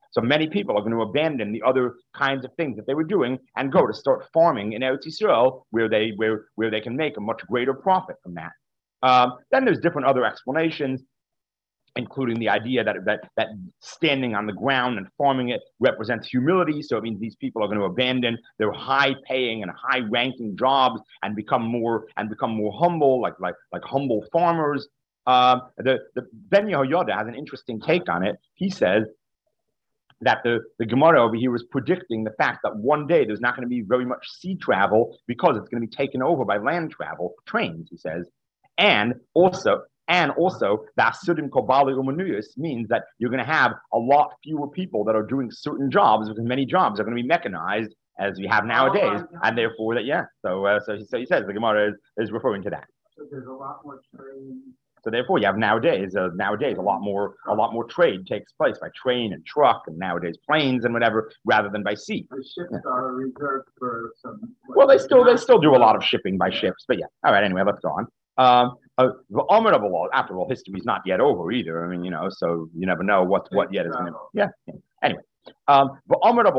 So many people are going to abandon the other kinds of things that they were doing and go to start farming in Eretz Yisrael, where they where where they can make a much greater profit from that. Um, then there's different other explanations, including the idea that, that that standing on the ground and farming it represents humility. So it means these people are going to abandon their high-paying and high-ranking jobs and become more and become more humble, like like like humble farmers. Um, the the Ben Yehoyada has an interesting take on it. He says that the, the Gemara over here was predicting the fact that one day there's not going to be very much sea travel because it's going to be taken over by land travel, trains, he says. And also, and also, the Asudim Kobali Umanuyas means that you're going to have a lot fewer people that are doing certain jobs because many jobs are going to be mechanized as we have nowadays. And therefore, that, yeah. So, uh, so, so he says the Gemara is, is referring to that. So there's a lot more trade. So therefore, you have nowadays, uh, nowadays a lot more, a lot more trade takes place by train and truck, and nowadays planes and whatever, rather than by sea. The ships yeah. are reserved for some. Well, they still, they still do a lot of shipping by ships, but yeah. All right. Anyway, let's go on. Um, uh, after all, history is not yet over either. I mean, you know, so you never know what what yet is going to. Yeah, yeah. Anyway, um, also Rabbi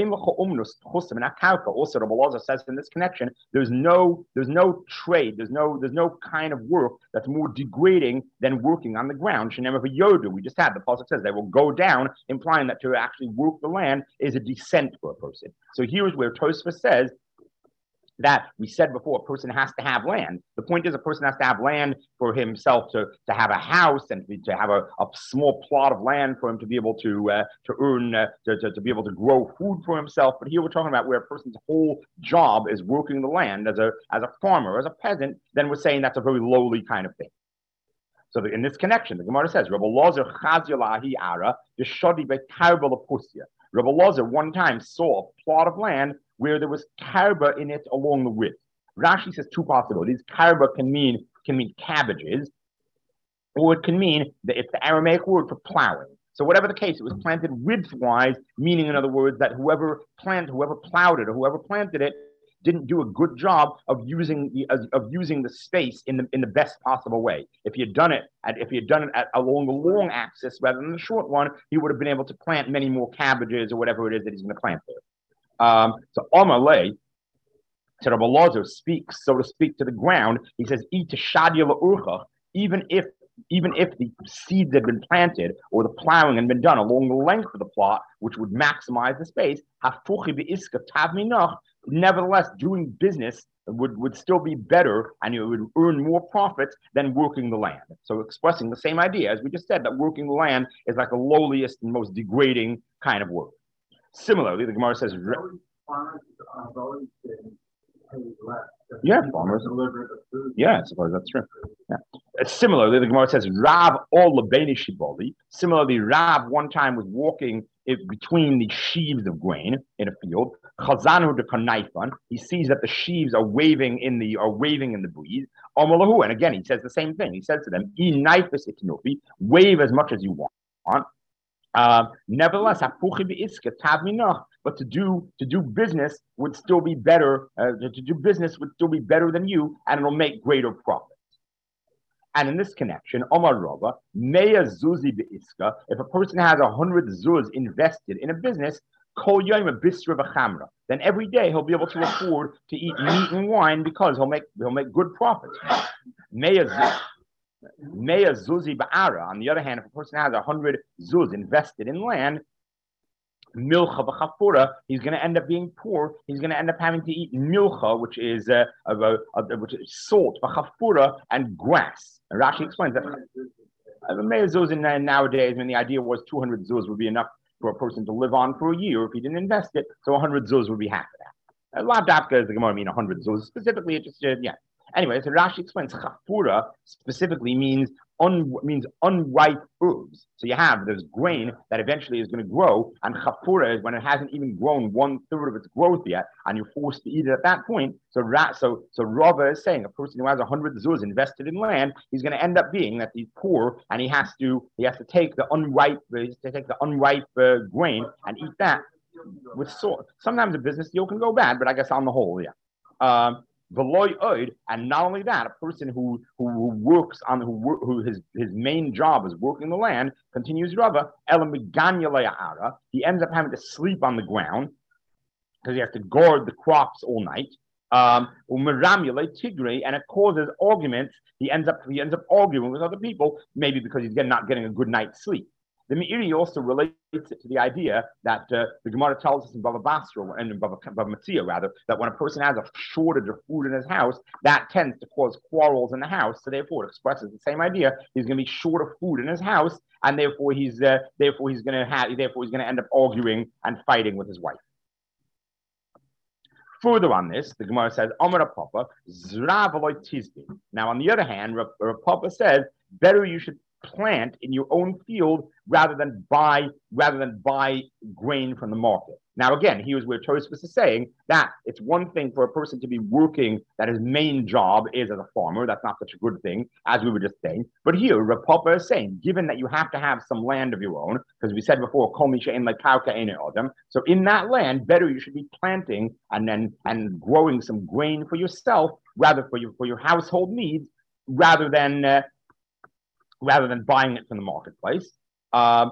Elazar says in this connection, there's no there's no trade, there's no there's no kind of work that's more degrading than working on the ground. Yodu, we just had the pasuk says they will go down, implying that to actually work the land is a descent for a person. So here's where Tosfos says that we said before, a person has to have land. The point is a person has to have land for himself to, to have a house and to have a, a small plot of land for him to be able to uh, to earn, uh, to, to, to be able to grow food for himself. But here we're talking about where a person's whole job is working the land as a as a farmer, as a peasant, then we're saying that's a very lowly kind of thing. So the, in this connection, the Gemara says, Rabbi Elazar chaziyalahi ara deshadi be'karbel apusya. Rabbi Elazar one time saw a plot of land where there was karba in it along the width. Rashi says two possibilities. Karba can mean can mean cabbages, or it can mean that it's the Aramaic word for plowing. So whatever the case, it was planted widthwise, meaning in other words that whoever planted, whoever plowed it, or whoever planted it, didn't do a good job of using the of using the space in the in the best possible way. If he had done it, at, if he had done it at, along the long axis rather than the short one, he would have been able to plant many more cabbages or whatever it is that he's going to plant there. Um, so Amalei, so Rabbi Elazar speaks, so to speak, to the ground. He says, "Eat to shadia la'urcha," even if even if the seeds had been planted or the plowing had been done along the length of the plot, which would maximize the space, hafuchi be'iska tav minach. Nevertheless, doing business would, would still be better and you would earn more profits than working the land. So expressing the same idea, as we just said, that working the land is like the lowliest and most degrading kind of work. Similarly, the Gemara says, farmers have always been paid less. Yeah, farmers. Deliver the food. Yeah, I suppose that's true. Yeah. Similarly, the Gemara says, Rav ol lebeni shiboli. Similarly, Rav one time was walking it, between the sheaves of grain in a field. Chazanu de kanaifan. He sees that the sheaves are waving in the are waving in the breeze. Amalahu, and again he says the same thing. He says to them, "E naifus itnofi, wave as much as you want." Um, nevertheless, but to do to do business would still be better. Uh, to, to do business would still be better than you, and it'll make greater profits. And in this connection, Omar Rava, Meya Zuzi be'iska, if a person has a hundred zuz invested in a business, Kol Yom Bisra v'Chamra, then every day he'll be able to afford to eat meat and wine because he'll make he'll make good profits. Meya Zuzi. Meya Zuzi Ba'ara. On the other hand, if a person has a hundred zuz invested in land, milcha v'chafura, he's going to end up being poor. He's going to end up having to eat milcha, which is uh, a, a, a, which is salt, v'chafura, and grass. And Rashi explains that. Uh, Meya zuz in, uh, nowadays, I mean, the idea was two hundred zuz would be enough for a person to live on for a year if he didn't invest it. So one hundred zuz would be half of that. A lot of dafka is the Gemara mean one hundred zuz. Specifically, it just uh, yeah. Anyway, so Rashi explains chafura specifically means un, means unripe herbs. So you have there's grain that eventually is going to grow, and chafura is when it hasn't even grown one third of its growth yet, and you're forced to eat it at that point. So so so Rava is saying a person who has a hundred zuz invested in land, he's going to end up being that he's poor, and he has to he has to take the unripe he has to take the unripe uh, grain and eat that with salt. Sometimes a business deal can go bad, but I guess on the whole, yeah. Um, Veloy oid, and not only that, a person who who, who works on who who his his main job is working the land, continues Rava, he ends up having to sleep on the ground because he has to guard the crops all night. Um, and it causes arguments. He ends up he ends up arguing with other people, maybe because he's getting, not getting a good night's sleep. The Meiri also relates it to the idea that uh, the Gemara tells us in Bava Basra and in Bava, Bava Metzia, rather, that when a person has a shortage of food in his house, that tends to cause quarrels in the house. So therefore, it expresses the same idea. He's going to be short of food in his house, and therefore he's uh, therefore he's going to have therefore he's going to end up arguing and fighting with his wife. Further on this, the Gemara says, Amar Papa, Zravaloy Tizdi. Now, on the other hand, Rav Papa says, better you should plant in your own field rather than buy rather than buy grain from the market. Now, again, here's where Tosfos is saying that it's one thing for a person to be working, that his main job is as a farmer. That's not such a good thing, as we were just saying. But here, Rav Papa is saying, given that you have to have some land of your own, because we said before, Kol mi she'en lekarka ein adam, so in that land, better you should be planting and then and growing some grain for yourself, rather for your for your household needs, rather than uh, rather than buying it from the marketplace. Um,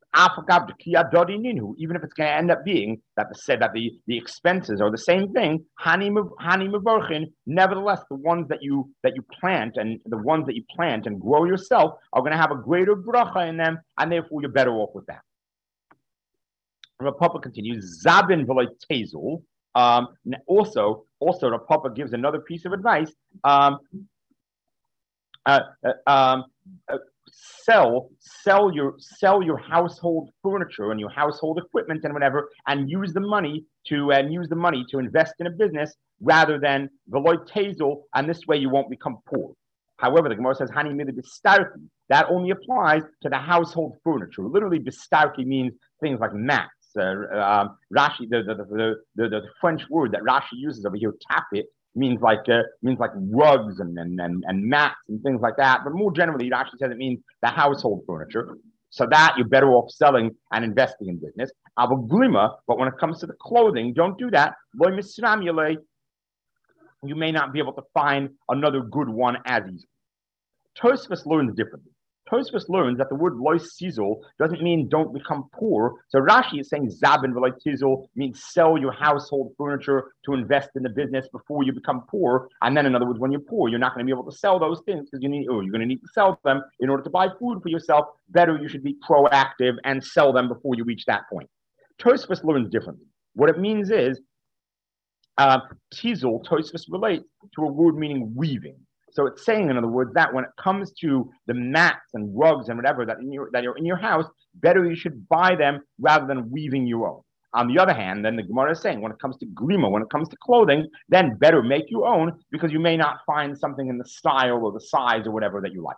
even if it's going to end up being that the said that the, the expenses are the same thing, nevertheless, the ones that you that you plant and the ones that you plant and grow yourself are going to have a greater bracha in them, and therefore you're better off with that. Rav Papa continues, Zabin v'loy tezul. Um, also, also Rav Papa gives another piece of advice. Um, uh, uh, um, uh, sell sell your sell your household furniture and your household equipment and whatever, and use the money to and use the money to invest in a business rather than veloy tezel, and this way you won't become poor. However, the Gemara says hani mili bistarki. That only applies to the household furniture. Literally, bistarki means things like mats. Uh, um, Rashi, the the, the the the French word that Rashi uses over here, tapet, means like uh, means like rugs and, and and and mats and things like that. But more generally, it actually says it means the household furniture. So that you're better off selling and investing in business. Glima, but when it comes to the clothing, don't do that. You may not be able to find another good one as easily. Tosfos learns differently. Tosfos learns that the word loy sizul doesn't mean don't become poor. So Rashi is saying zabin v'loy tizul means sell your household furniture to invest in the business before you become poor. And then, in other words, when you're poor, you're not going to be able to sell those things because you need, or you're going to need to sell them in order to buy food for yourself. Better you should be proactive and sell them before you reach that point. Tosfos learns differently. What it means is uh, tizul. Tosfos relates to a word meaning weaving. So it's saying, in other words, that when it comes to the mats and rugs and whatever that in your that are in your house, better you should buy them rather than weaving your own. On the other hand, then the Gemara is saying, when it comes to glima, when it comes to clothing, then better make your own because you may not find something in the style or the size or whatever that you like.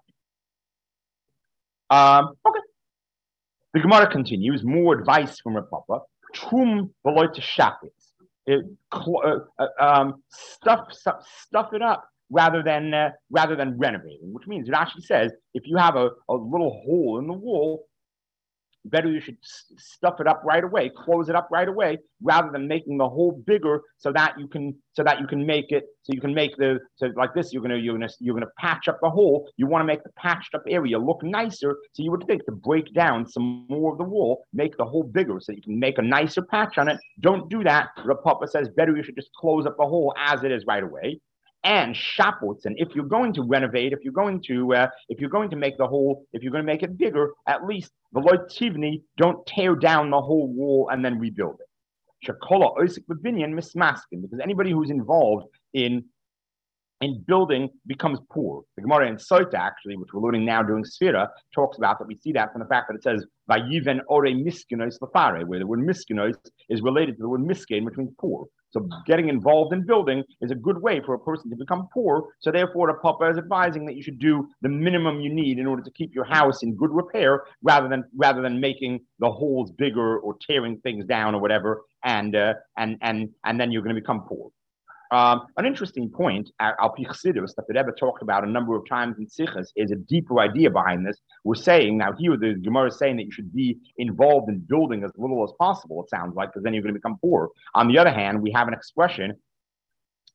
Um, okay. The Gemara continues, more advice from Rav Papa. Trum v'loy teshapitz. Uh, uh, um, stuff, stuff, stuff it up. Rather than uh, rather than renovating, which means Rashi says if you have a, a little hole in the wall, better you should stuff it up right away, close it up right away, rather than making the hole bigger so that you can so that you can make it so you can make the so like this you're gonna you're gonna you're gonna patch up the hole. You want to make the patched up area look nicer, so you would think to break down some more of the wall, make the hole bigger so you can make a nicer patch on it. Don't do that. Rav Papa says better you should just close up the hole as it is right away. And shapots, and if you're going to renovate, if you're going to, uh, if you're going to make the whole, if you're going to make it bigger, at least the Lord Tivni, don't tear down the whole wall and then rebuild it. Shakola oisik b'binyan mismaskin, because anybody who's involved in in building becomes poor. The Gemara in Sota, actually, which we're learning now during Sfira, talks about that. We see that from the fact that it says Vayiven ore miskinos lefare, where the word miskinos is related to the word miskin, which means poor. So getting involved in building is a good way for a person to become poor. So therefore, the Papa is advising that you should do the minimum you need in order to keep your house in good repair, rather than rather than making the holes bigger or tearing things down or whatever, and uh, and and and then you're going to become poor. Um, an interesting point, Al Pi Chassidus, that the Rebbe talked about a number of times in Sichos, is a deeper idea behind this. We're saying, now here the Gemara is saying that you should be involved in building as little as possible, it sounds like, because then you're going to become poor. On the other hand, we have an expression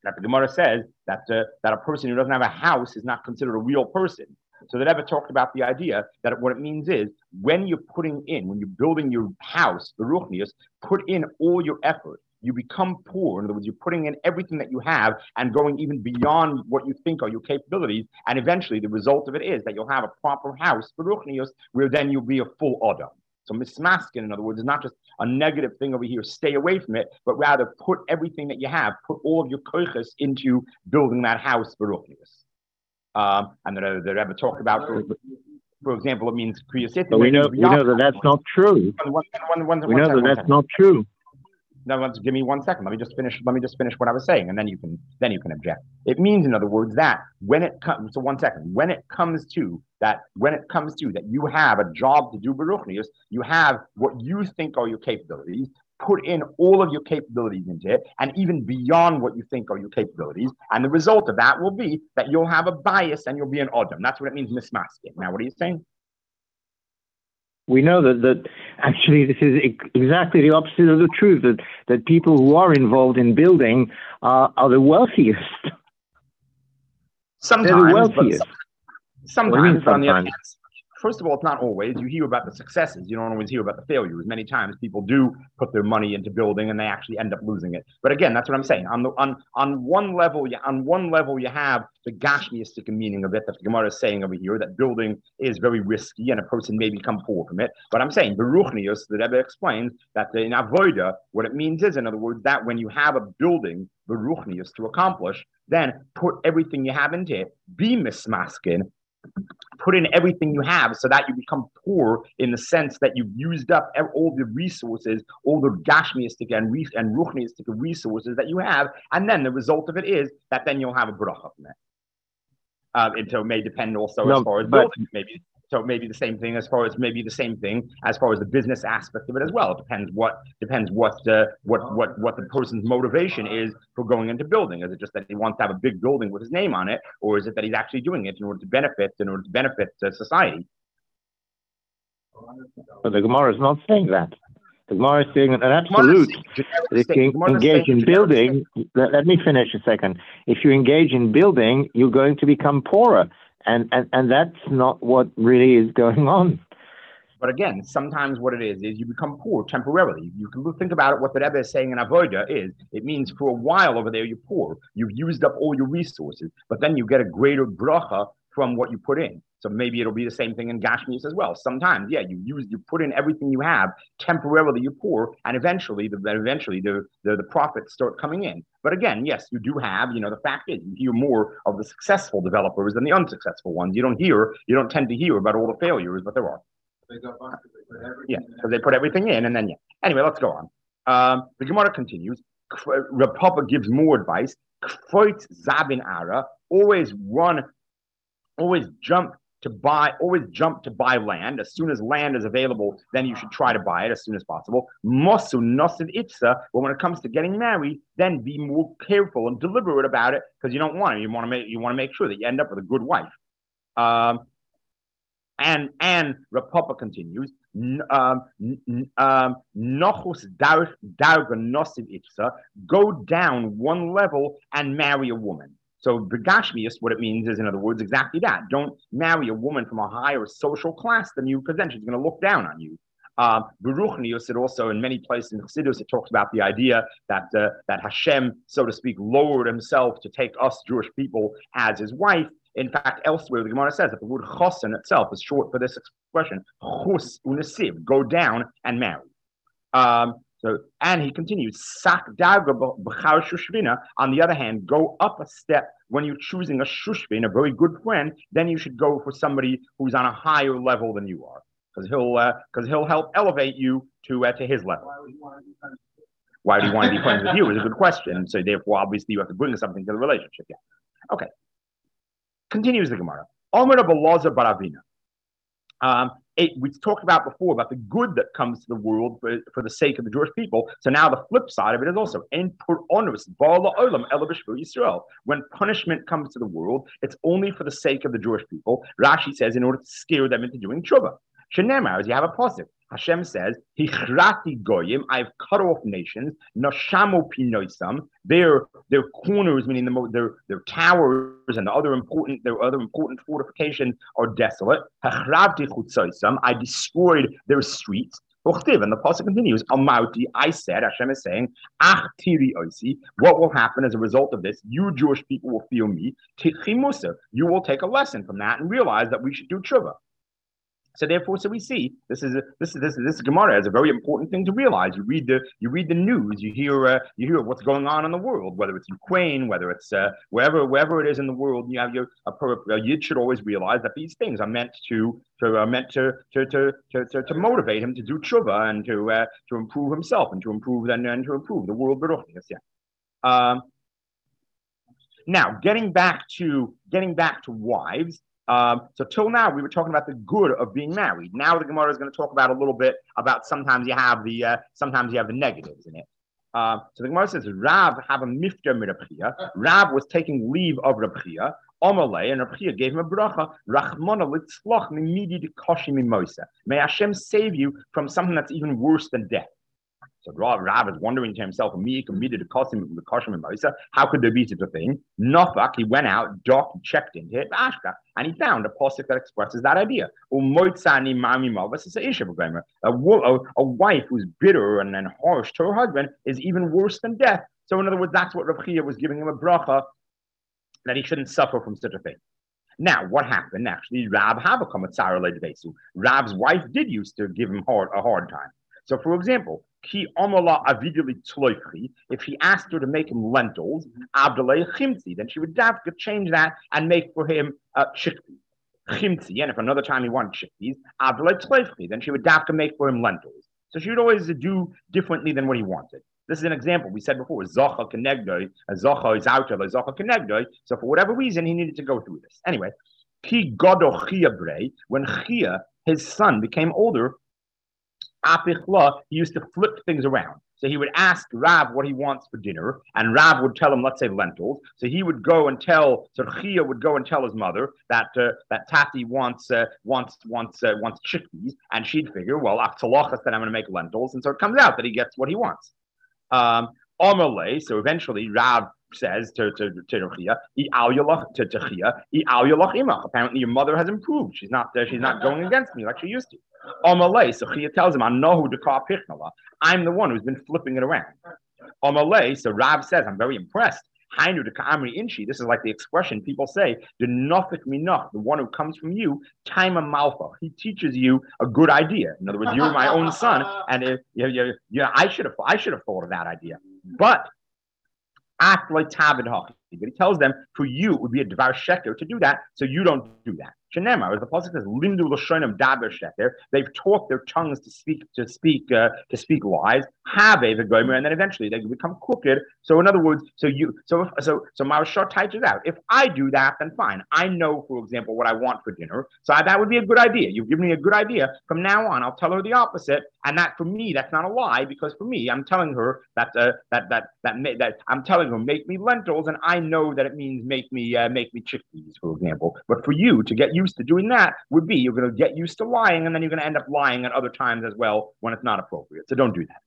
That the Gemara says that uh, that a person who doesn't have a house is not considered a real person. So the Rebbe talked about the idea that what it means is when you're putting in, when you're building your house, the Ruchnius, put in all your effort. You become poor. In other words, you're putting in everything that you have and going even beyond what you think are your capabilities. And eventually, the result of it is that you'll have a proper house for Ruchnius, where then you'll be a full Adam. So mismaskin, in other words, is not just a negative thing over here, stay away from it, but rather put everything that you have, put all of your koiches into building that house for Ruchnius. Um, and the, the Rebbe talked about, for, for example, it means kriyas. But we know, we know that that's not true. One, one, one, we know second, that that's not true. No, give me one second. Let me just finish. Let me just finish what I was saying, and then you can then you can object. It means, in other words, that when it comes, so one second, when it comes to that, when it comes to that, you have a job to do Baruchnius, you have what you think are your capabilities. Put in all of your capabilities into it, and even beyond what you think are your capabilities. And the result of that will be that you'll have a bias and you'll be an Adam. That's what it means, mismasking. Now, what are you saying? We know that, that actually this is exactly the opposite of the truth, that, that people who are involved in building uh, are the wealthiest. Sometimes, They're the wealthiest. Sometimes, on the other hand, first of all, it's not always. You hear about the successes. You don't always hear about the failures. Many times people do put their money into building and they actually end up losing it. But again, that's what I'm saying. On the on on one level, you on one level you have the gashmiistic meaning of it that the Gemara is saying over here, that building is very risky and a person may become poor from it. But I'm saying the Ruchnius, the Rebbe explains that in Avoida, what it means is, in other words, that when you have a building, the Ruchnius to accomplish, then put everything you have into it, be mismaskin, put in everything you have so that you become poor in the sense that you've used up all the resources, all the gashmiistic and, re- and ruchniistic resources that you have, and then the result of it is that then you'll have a bracha from it. Uh, and so it may depend also no, as far as but, building, maybe. So it may be the same thing as far as maybe the same thing as far as the business aspect of it as well. It depends what depends what uh, what what what the person's motivation is for going into building. Is it just that he wants to have a big building with his name on it, or is it that he's actually doing it in order to benefit in order to benefit uh, society? But the Gemara is not saying that. The Gemara is saying an absolute. If you engage in building, let, let me finish a second. If you engage in building, you're going to become poorer. And, and and that's not what really is going on. But again, sometimes what it is, is you become poor temporarily. You can think about it, what the Rebbe is saying in Avoda is, it means for a while over there you're poor. You've used up all your resources, but then you get a greater bracha from what you put in. So maybe it'll be the same thing in Gashmius as well. Sometimes, yeah, you use, you put in everything you have, temporarily you're poor, and eventually, the, eventually the, the, the profits start coming in. But again, yes, you do have, you know, the fact is, you hear more of the successful developers than the unsuccessful ones. You don't hear, you don't tend to hear about all the failures, but there are. Yeah, because they put everything in, and then, yeah. Anyway, let's go on. Um, the Gemara continues. Reb Papa gives more advice. Zabin Ara, always run, always jump to buy, always jump to buy land. As soon as land is available, then you should try to buy it as soon as possible. Mosu nosid itza, but when it comes to getting married, then be more careful and deliberate about it, because you don't want to. You want to make you want to make sure that you end up with a good wife. Um, and and Rapapa continues. Um, um, go down one level and marry a woman. So begashmius, what it means is, in other words, exactly that. Don't marry a woman from a higher social class than you, because then she's going to look down on you. Uh, Beruchnius, it also, in many places in Chassidus, it talks about the idea that uh, that Hashem, so to speak, lowered himself to take us Jewish people as his wife. In fact, elsewhere, the Gemara says that the word chosen itself is short for this expression, chus unesiv, go down and marry. Um, So, and he continues, Sak daga b'char shushvina. On the other hand, go up a step when you're choosing a shushvin, a very good friend. Then you should go for somebody who's on a higher level than you are, because he'll because uh, he'll help elevate you to uh, to his level. Why do you want to be friends with you? Is a good question. So therefore, obviously, you have to bring something to the relationship. Yeah. Okay. Continues the Gemara. Omer Abelazar Baravina. Um, it, we talked about before about the good that comes to the world for, for the sake of the Jewish people. So now the flip side of it is also in onus Yisrael. When punishment comes to the world, it's only for the sake of the Jewish people. Rashi says in order to scare them into doing tshuva. Shenemar, as you have a pasuk. Hashem says, Hichrati goyim, I've cut off nations, Nashamo pinoisam, their their corners, meaning the their their towers and the other important their other important fortifications are desolate. Hachravti chutzoisam, I destroyed their streets. And the pasuk continues, Almauti, I said, Hashem is saying, Ach tiri oisi, what will happen as a result of this? You Jewish people will feel me. Tikhi Musa, you will take a lesson from that and realize that we should do tshuva. So therefore, so we see this is a, this is this is this Gemara is a very important thing to realize. You read the you read the news, you hear uh, you hear what's going on in the world, whether it's Ukraine, whether it's uh, wherever wherever it is in the world. You have your a, a, a yid should always realize that these things are meant to to uh, meant to to, to to to to motivate him to do tshuva and to uh, to improve himself and to improve and, and to improve the world. Yeah. Um, now, getting back to getting back to wives. Um, so till now we were talking about the good of being married. Now the Gemara is going to talk about a little bit about sometimes you have the uh, sometimes you have the negatives in it. Uh, so the Gemara says Rav have a mifter mit Reb Chia. Rav was taking leave of Reb Chia. Omalei, and Reb Chia gave him a bracha. Rachmana litzloch mimidi dekoshi mimosa. May Hashem save you from something that's even worse than death. So Rav is wondering to himself, how could there be such a thing? Nofak, he went out, Doc checked into it, and he found a pasuk that expresses that idea. A, a, a wife who's bitter and, and harsh to her husband is even worse than death. So in other words, that's what Rav Chia was giving him a bracha, that he shouldn't suffer from such a thing. Now, what happened? Actually, Rav Havakam at Sarah Leidvesu. Rav's wife did used to give him hard, a hard time. So, for example, Ki Omala Avidili Tloichi, if he asked her to make him lentils, Abdalay Chimtzi, then she would have to change that and make for him uh, chickpeas. Chimtzi, and if another time he wanted chickpeas, Abdalay Tloichi, then she would have to make for him lentils. So she would always do differently than what he wanted. This is an example. We said before, Zocha Kenegdoi, Zocha is out of Zocha Kenegdoi. So for whatever reason, he needed to go through this. Anyway, Ki Godo Chia Brei, when Chia, his son, became older, Apichla, he used to flip things around. So he would ask Rav what he wants for dinner, and Rav would tell him, let's say, lentils. So he would go and tell, so Chia would go and tell his mother that uh, that Tati wants uh, wants wants uh, wants chickpeas, and she'd figure, well, Aftalochas, then I'm going to make lentils, and so it comes out that he gets what he wants. Um, Omerle, so eventually Rav says to to to Chia, to to Chia, apparently your mother has improved. She's not uh, she's not going against me like she used to. Omalei, so Chia tells him, I know who the car pichnala. I'm the one who's been flipping it around. Omalei, so Rav says, I'm very impressed. Hainu de Ka'amri Inchi, this is like the expression people say, the nofik minach, the one who comes from you, Taima Malfa. He teaches you a good idea. In other words, you're my own son, and if, you, you, you, I should have I should have thought of that idea. But but he tells them, for you, it would be a dvar sheker to do that, so you don't do that. Shenema, as the pasuk says, "Limdu l'shonim daber sheker." They've taught their tongues to speak to speak uh, to speak lies. Have a gomer, and then eventually they become crooked. So in other words, so you so if, so so Marashah types out. If I do that, then fine. I know, for example, what I want for dinner, so I, that would be a good idea. You've given me a good idea. From now on, I'll tell her the opposite, and that for me, that's not a lie, because for me, I'm telling her that uh, that that that that, that I'm telling her make me lentils, and I know that it means make me uh, make me chickpeas, for example. But for you to get used to doing that would be you're going to get used to lying, and then you're going to end up lying at other times as well when it's not appropriate. So don't do that.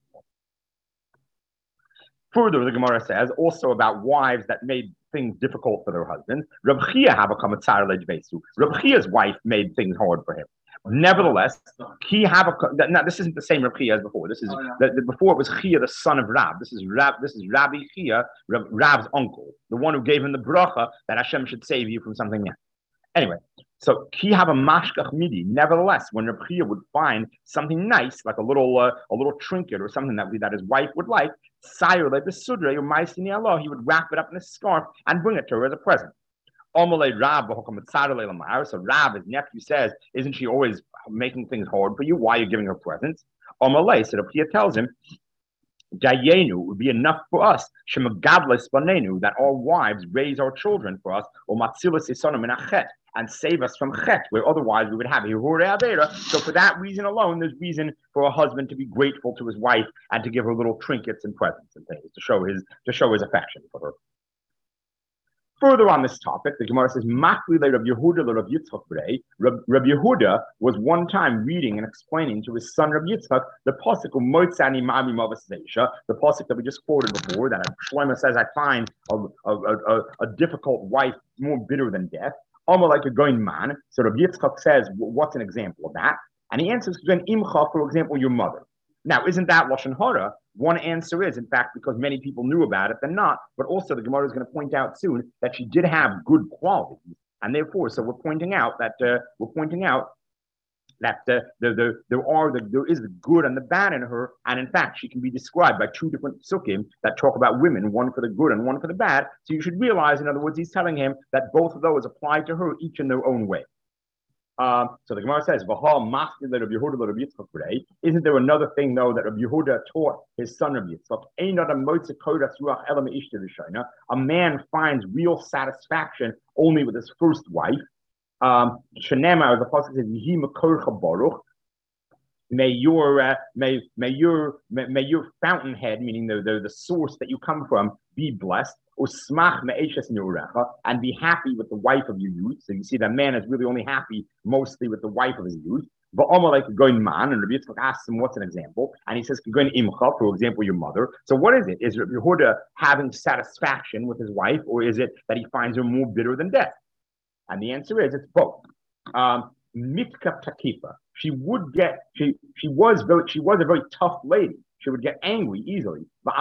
Further, the Gemara says also about wives that made things difficult for their husbands. Reb Chia have a kamatzar leidvesu. Reb Chia's wife made things hard for him. Nevertheless, he have a. Now, this isn't the same Reb Chia as before. This is oh, yeah. the, the, before it was Chia, the son of Rab. This is Rab. This is Rabbi Chia, Rab, Rab's uncle, the one who gave him the bracha that Hashem should save you from something else. Anyway, so he have a mashkach midi. Nevertheless, when Reb Chia would find something nice, like a little uh, a little trinket or something that that his wife would like, Sayer like the sudre or ma'asini Allah, he would wrap it up in a scarf and bring it to her as a present. Omalei Rab, so Rab, his nephew, says, isn't she always making things hard for you? Why are you giving her presents? Omalei, so Reb Chia tells him, Dayenu would be enough for us, that our wives raise our children for us, or matzilas isonim in achet, and save us from chet, where otherwise we would have hirurei avera. So for that reason alone, there's reason for a husband to be grateful to his wife and to give her little trinkets and presents and things to show his to show his affection for her. Further on this topic, the Gemara says, Makli le Rabbi Yehuda le Rabbi Yitzchak Brei. Rabbi Yehuda was one time reading and explaining to his son Rabbi Yitzchak the pasuk of Motzani Mami Mavas Zeisha, the pasuk that we just quoted before, that Shlomo says, I find a, a, a, a difficult wife more bitter than death. Almost like a going man. So Rabbi Yitzchak says, what's an example of that? And he answers, Imcha, for example, your mother. Now, isn't that Lashon Hara? One answer is, in fact, because many people knew about it than not, but also the Gemara is going to point out soon that she did have good qualities. And therefore, so we're pointing out that, uh, we're pointing out that uh, the, the, there are the, there is the good and the bad in her, and in fact, she can be described by two different psukim that talk about women, one for the good and one for the bad. So you should realize, in other words, he's telling him that both of those apply to her, each in their own way. Um, so the Gemara says, isn't there another thing, though, that Rabbi Yehuda taught his son Rabbi Yitzchak? A man finds real satisfaction only with his first wife. Um, Shanema, the pasuk says, may your uh, may may your may, may your fountainhead, meaning the, the the source that you come from, be blessed. And be happy with the wife of your youth. So you see that man is really only happy mostly with the wife of his youth. But almost like going man, and Rabbi Yitzchak asks him what's an example, and he says going imcha, for example, your mother. So what is it? Is Rabbi Yehuda having satisfaction with his wife, or is it that he finds her more bitter than death? And the answer is it's both. Um, Mitka takifa. She would get. She she was very. She was a very tough lady. She would get angry easily. But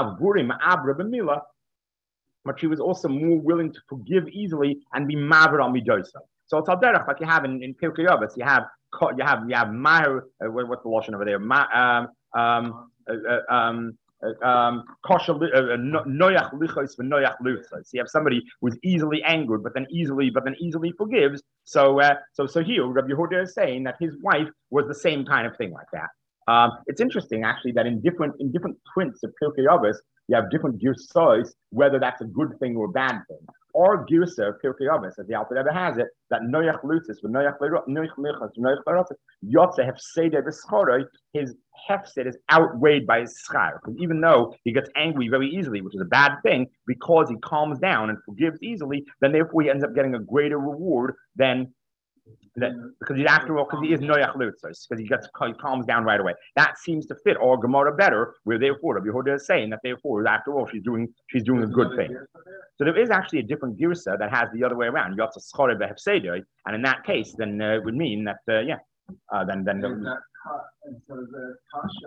but she was also more willing to forgive easily and be maver al midosa. So it's al derech, like you have in, in Pirkei Avos, you have you have you have maher. Uh, what, what's the lashon over there? Ma, um um uh, um um noyach lichos v'noyach luchos. You have somebody who's easily angered, but then easily, but then easily forgives. So uh, so so here, Rabbi Yehuda is saying that his wife was the same kind of thing like that. Um, it's interesting actually that in different in different prints of Pirkei Avos, you have different girsos, whether that's a good thing or a bad thing. Or girsa of Pirkei Avos, as the Alter Rebbe has it, that noyach lutzis, noyach noyach lichas, noyach lerotzis, yotze hefseder v'schoroi, his hefsed is outweighed by his schar. Because even though he gets angry very easily, which is a bad thing, because he calms down and forgives easily, then therefore he ends up getting a greater reward than That, because he's after all, because he is noyach lutzos, because he gets he calms down right away. That seems to fit our Gemara better, where therefore Rabbi Yehuda is saying that therefore, after all, she's doing she's doing a good thing. So there is actually a different girsa that has the other way around. Yotza schore v'hefsedoi, and in that case, then uh, it would mean that uh, yeah, uh, then then. And that, and so the kasha.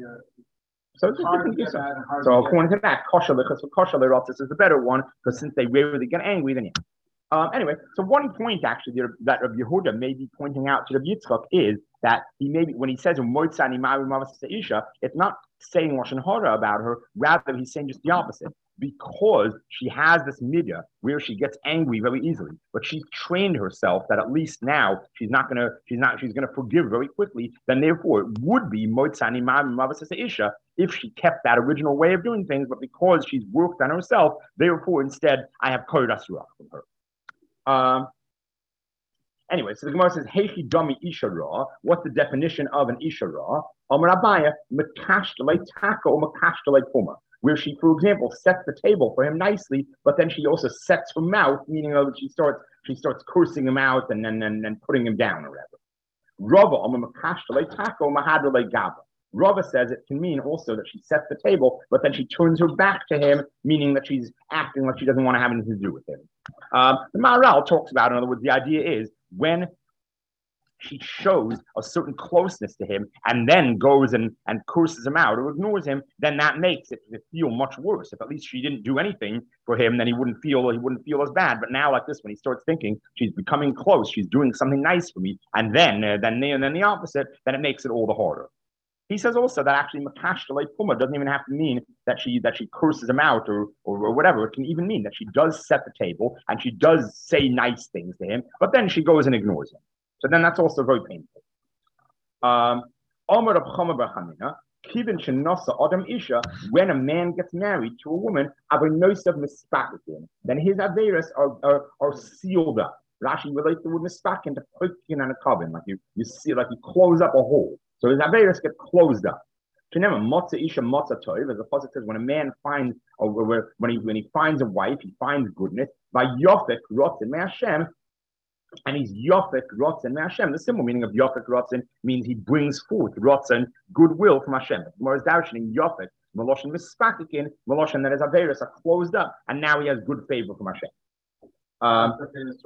So it's a different girsa. So according to that, kosher lichas for kosher lerotzis is the better one, because since they rarely get angry, then yeah. Um, anyway, so one point actually that Rabbi Yehuda may be pointing out to Rabbi Yitzchak is that he may be, when he says it's not saying Lashon Hara about her, rather he's saying just the opposite, because she has this midah where she gets angry very easily, but she's trained herself that at least now she's not gonna she's not she's gonna forgive very quickly. Then therefore it would be moitzani ma'avas isha if she kept that original way of doing things, but because she's worked on herself, therefore instead I have kodas ruach from her. Um, anyway, so the Gemara says, Heichi Dami Isha Ra. What's the definition of an Isha Ra? Amar Abaya, Mekashtalei Taka or Mekashtalei Puma. Where she, for example, sets the table for him nicely, but then she also sets her mouth, meaning that she starts she starts cursing him out and then and, and putting him down or whatever. Rava Amar Mekashtalei Taka or Mahadrelei Gaba. Rava says it can mean also that she sets the table, but then she turns her back to him, meaning that she's acting like she doesn't want to have anything to do with him. Um, the Maharal talks about, in other words, the idea is when she shows a certain closeness to him and then goes and, and curses him out or ignores him, then that makes it feel much worse. If at least she didn't do anything for him, then he wouldn't feel he wouldn't feel as bad. But now, like this, when he starts thinking she's becoming close, she's doing something nice for me, and then uh, then and then the opposite, then it makes it all the harder. He says also that actually Makashtalei Puma doesn't even have to mean that she that she curses him out or, or or whatever. It can even mean that she does set the table and she does say nice things to him, but then she goes and ignores him. So then that's also very painful. Um, when a man gets married to a woman, then his averas are, are, are sealed up. Rashi relates the word mispakin to poking on a coven, like you, you see, like you close up a hole. So his averas get closed up. Remember, motza isha motza toiv, as the pasuk says, when a man finds or when he when he finds a wife, he finds goodness. By Yofek Rotzen Hashem, and he's Yofek Rotzen Hashem. The simple meaning of Yofek Rotzen means he brings forth Rotzen, goodwill from Hashem. Whereas Darshan Yofek, Meloshin Mispakikin, Meloshin that is Averis are closed up, and now he has good favor from Hashem. Um,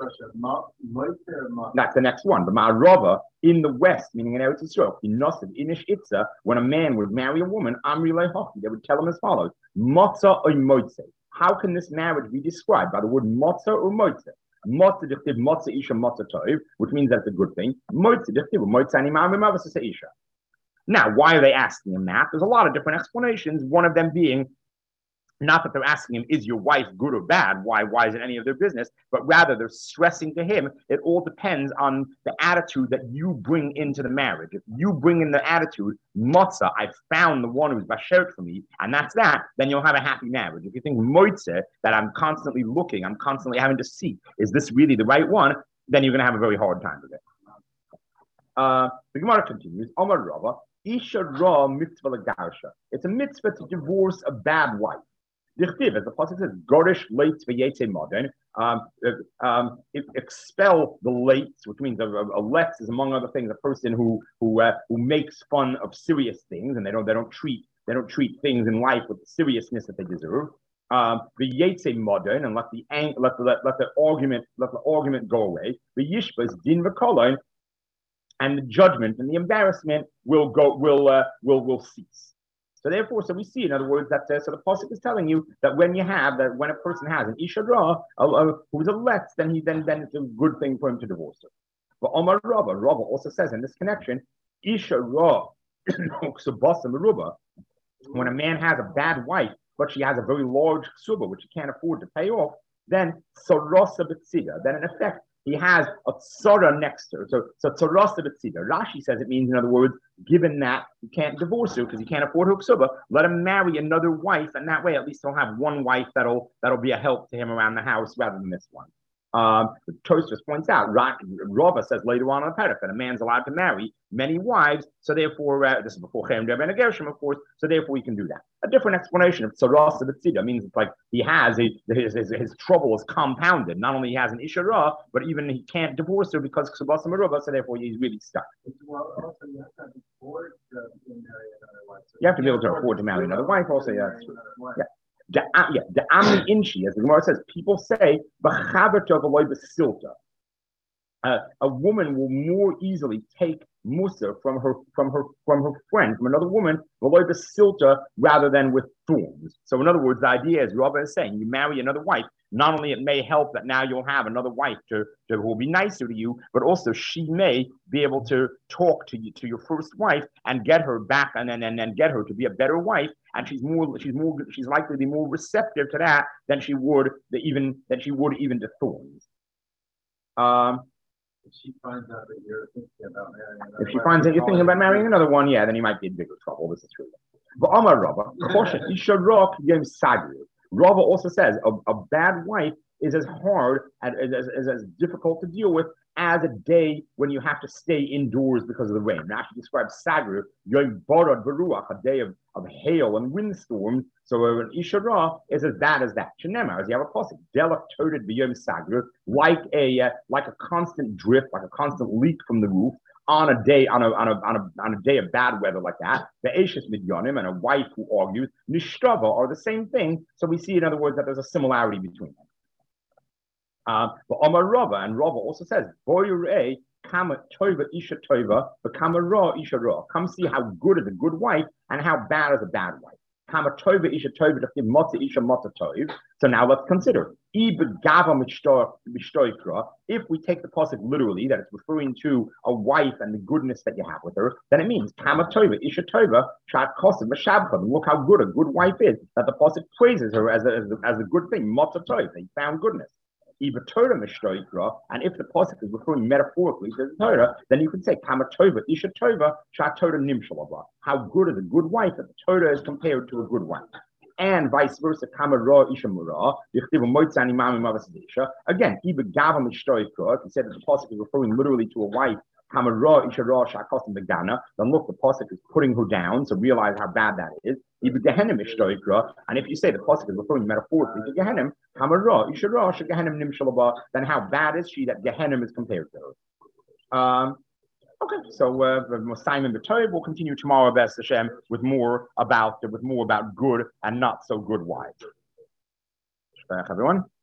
that's the next one. The Ma'arava in the west, meaning in Eretz Yisrael, in Nosif, Inish Itza, when a man would marry a woman, Amri Lehochi, they would tell him as follows: Motza or Moitze. How can this marriage be described by the word Motza or Moitze? Motza dichtiv Motza Isha Motza Tov, which means that's a good thing. Moitze dichtiv Moitze Animam Mavasa Isha. Now, why are they asking him that? There's a lot of different explanations. One of them being, not that they're asking him, is your wife good or bad? Why, why is it any of their business? But rather, they're stressing to him, it all depends on the attitude that you bring into the marriage. If you bring in the attitude, Motza, I found the one who's bashert for me, and that's that, then you'll have a happy marriage. If you think Moitze, that I'm constantly looking, I'm constantly having to seek, is this really the right one? Then you're going to have a very hard time with it. Uh, the Gemara continues, Omar Rava, Isha Ra mitzvah lagarsha. It's a mitzvah to divorce a bad wife. Dichtiv, as the pasuk says, Gorish leit v'yetze modern. Um, um, expel the lates, which means a, a, a letz is among other things a person who who uh, who makes fun of serious things, and they don't they don't treat they don't treat things in life with the seriousness that they deserve. Um, the yetze modern, and let the let the let, let the argument let the argument go away. The yishbas din v'kolon, and the judgment and the embarrassment will go will uh, will will cease. So therefore, so we see, in other words, that uh, so the pasuk is telling you that when you have that when a person has an isha ra who's a letz, then he then then it's a good thing for him to divorce her. But Omar Rava, Rava also says in this connection, isha ra when a man has a bad wife, but she has a very large ksuba which he can't afford to pay off, then sarasa b'tzida, then in effect he has a tzara next to her. So, so tzarasa b'tzida. Rashi says it means, in other words, given that he can't divorce her because he can't afford her ksuba, let him marry another wife, and that way at least he'll have one wife that'll that'll be a help to him around the house rather than this one. Um, the Tosfos points out, Rava says later on in the Perek that a man's allowed to marry many wives, so therefore, uh, this is before Cherem Deb and Gershom, of course, so therefore he can do that. A different explanation of Tzarasa B'tzida means it's like he has, a, his, his, his trouble is compounded. Not only he has an Isha Ra, but even he can't divorce her because Ksubasa Merubah, so therefore he's really stuck. Well, also you have to afford to marry another wife. So you have to be able to afford to marry another wife, also, yeah, that's true. Yeah. The, uh, yeah, the Amri Inchi, as the Gemara says, people say, uh, a woman will more easily take musa from her from her from her friend, from another woman, rather than with thorns. So in other words, the idea is Rabbi is saying you marry another wife, not only it may help that now you'll have another wife to, to who will be nicer to you, but also she may be able to talk to you to your first wife and get her back and then and, and get her to be a better wife. And she's more she's more she's likely to be more receptive to that than she would the even than she would even to thorns. Um If she finds out that you're thinking about marrying another If she finds out you're thinking about marrying another one, yeah, then you might be in bigger trouble. This is true. But Amar Rava, caution, Isha Rock Yom Sagru. Rava also says a, a bad wife is as hard and as, as, as difficult to deal with as a day when you have to stay indoors because of the rain. Now, she describes Sagru, Yom Borod Beruach, a day of, of hail and windstorms. So an Isha Ra is as bad as that. Shenemar, as you have a pasuk, Delach toted b'yom Sagru, like a uh, like a constant drift, like a constant leak from the roof. On a day, on a on a on a on a day of bad weather like that, the Ashes Midyanim and a wife who argues, Nishtava are the same thing. So we see, in other words, that there's a similarity between them. Uh, but Amar Rava, and Rava also says, Boyurei Kama Toiva Isha Toiva, but Kama Ra Isha Ra. Come see how good is a good wife and how bad is a bad wife. Kama Toiva Isha Toiva to give Motza Isha Motza Toiv. So now let's consider. If we take the pasuk literally, that it's referring to a wife and the goodness that you have with her, then it means Kama Toiva Isha Toiva Shat Kosev Mashabcha. Look how good a good wife is. That the pasuk praises her as a, as a, as a good thing. Motza Toiv. They found goodness. And if the pasuk is referring metaphorically to the Torah, then you could say Kama Tova Isha Tova Shat Torah Nimshalava. How good is a good wife that the Torah is compared to a good wife, and vice versa. Kama Ra Isha Mura. Again, even Gava Mishtoikra. If you said that the pasuk is referring literally to a wife Kamara Ishara Shakosim Begana, then look, the Pasuk is putting her down, so realize how bad that is. And if you say the Pasuk is referring metaphorically to Gehenim, Kamara Ishara Shagehenim Nimshalaba, then how bad is she that Gehenim is compared to her? Um, okay, so uh, Simon B'Tov will continue tomorrow, B'ez Hashem, with more about with more about good and not so good wives. Everyone.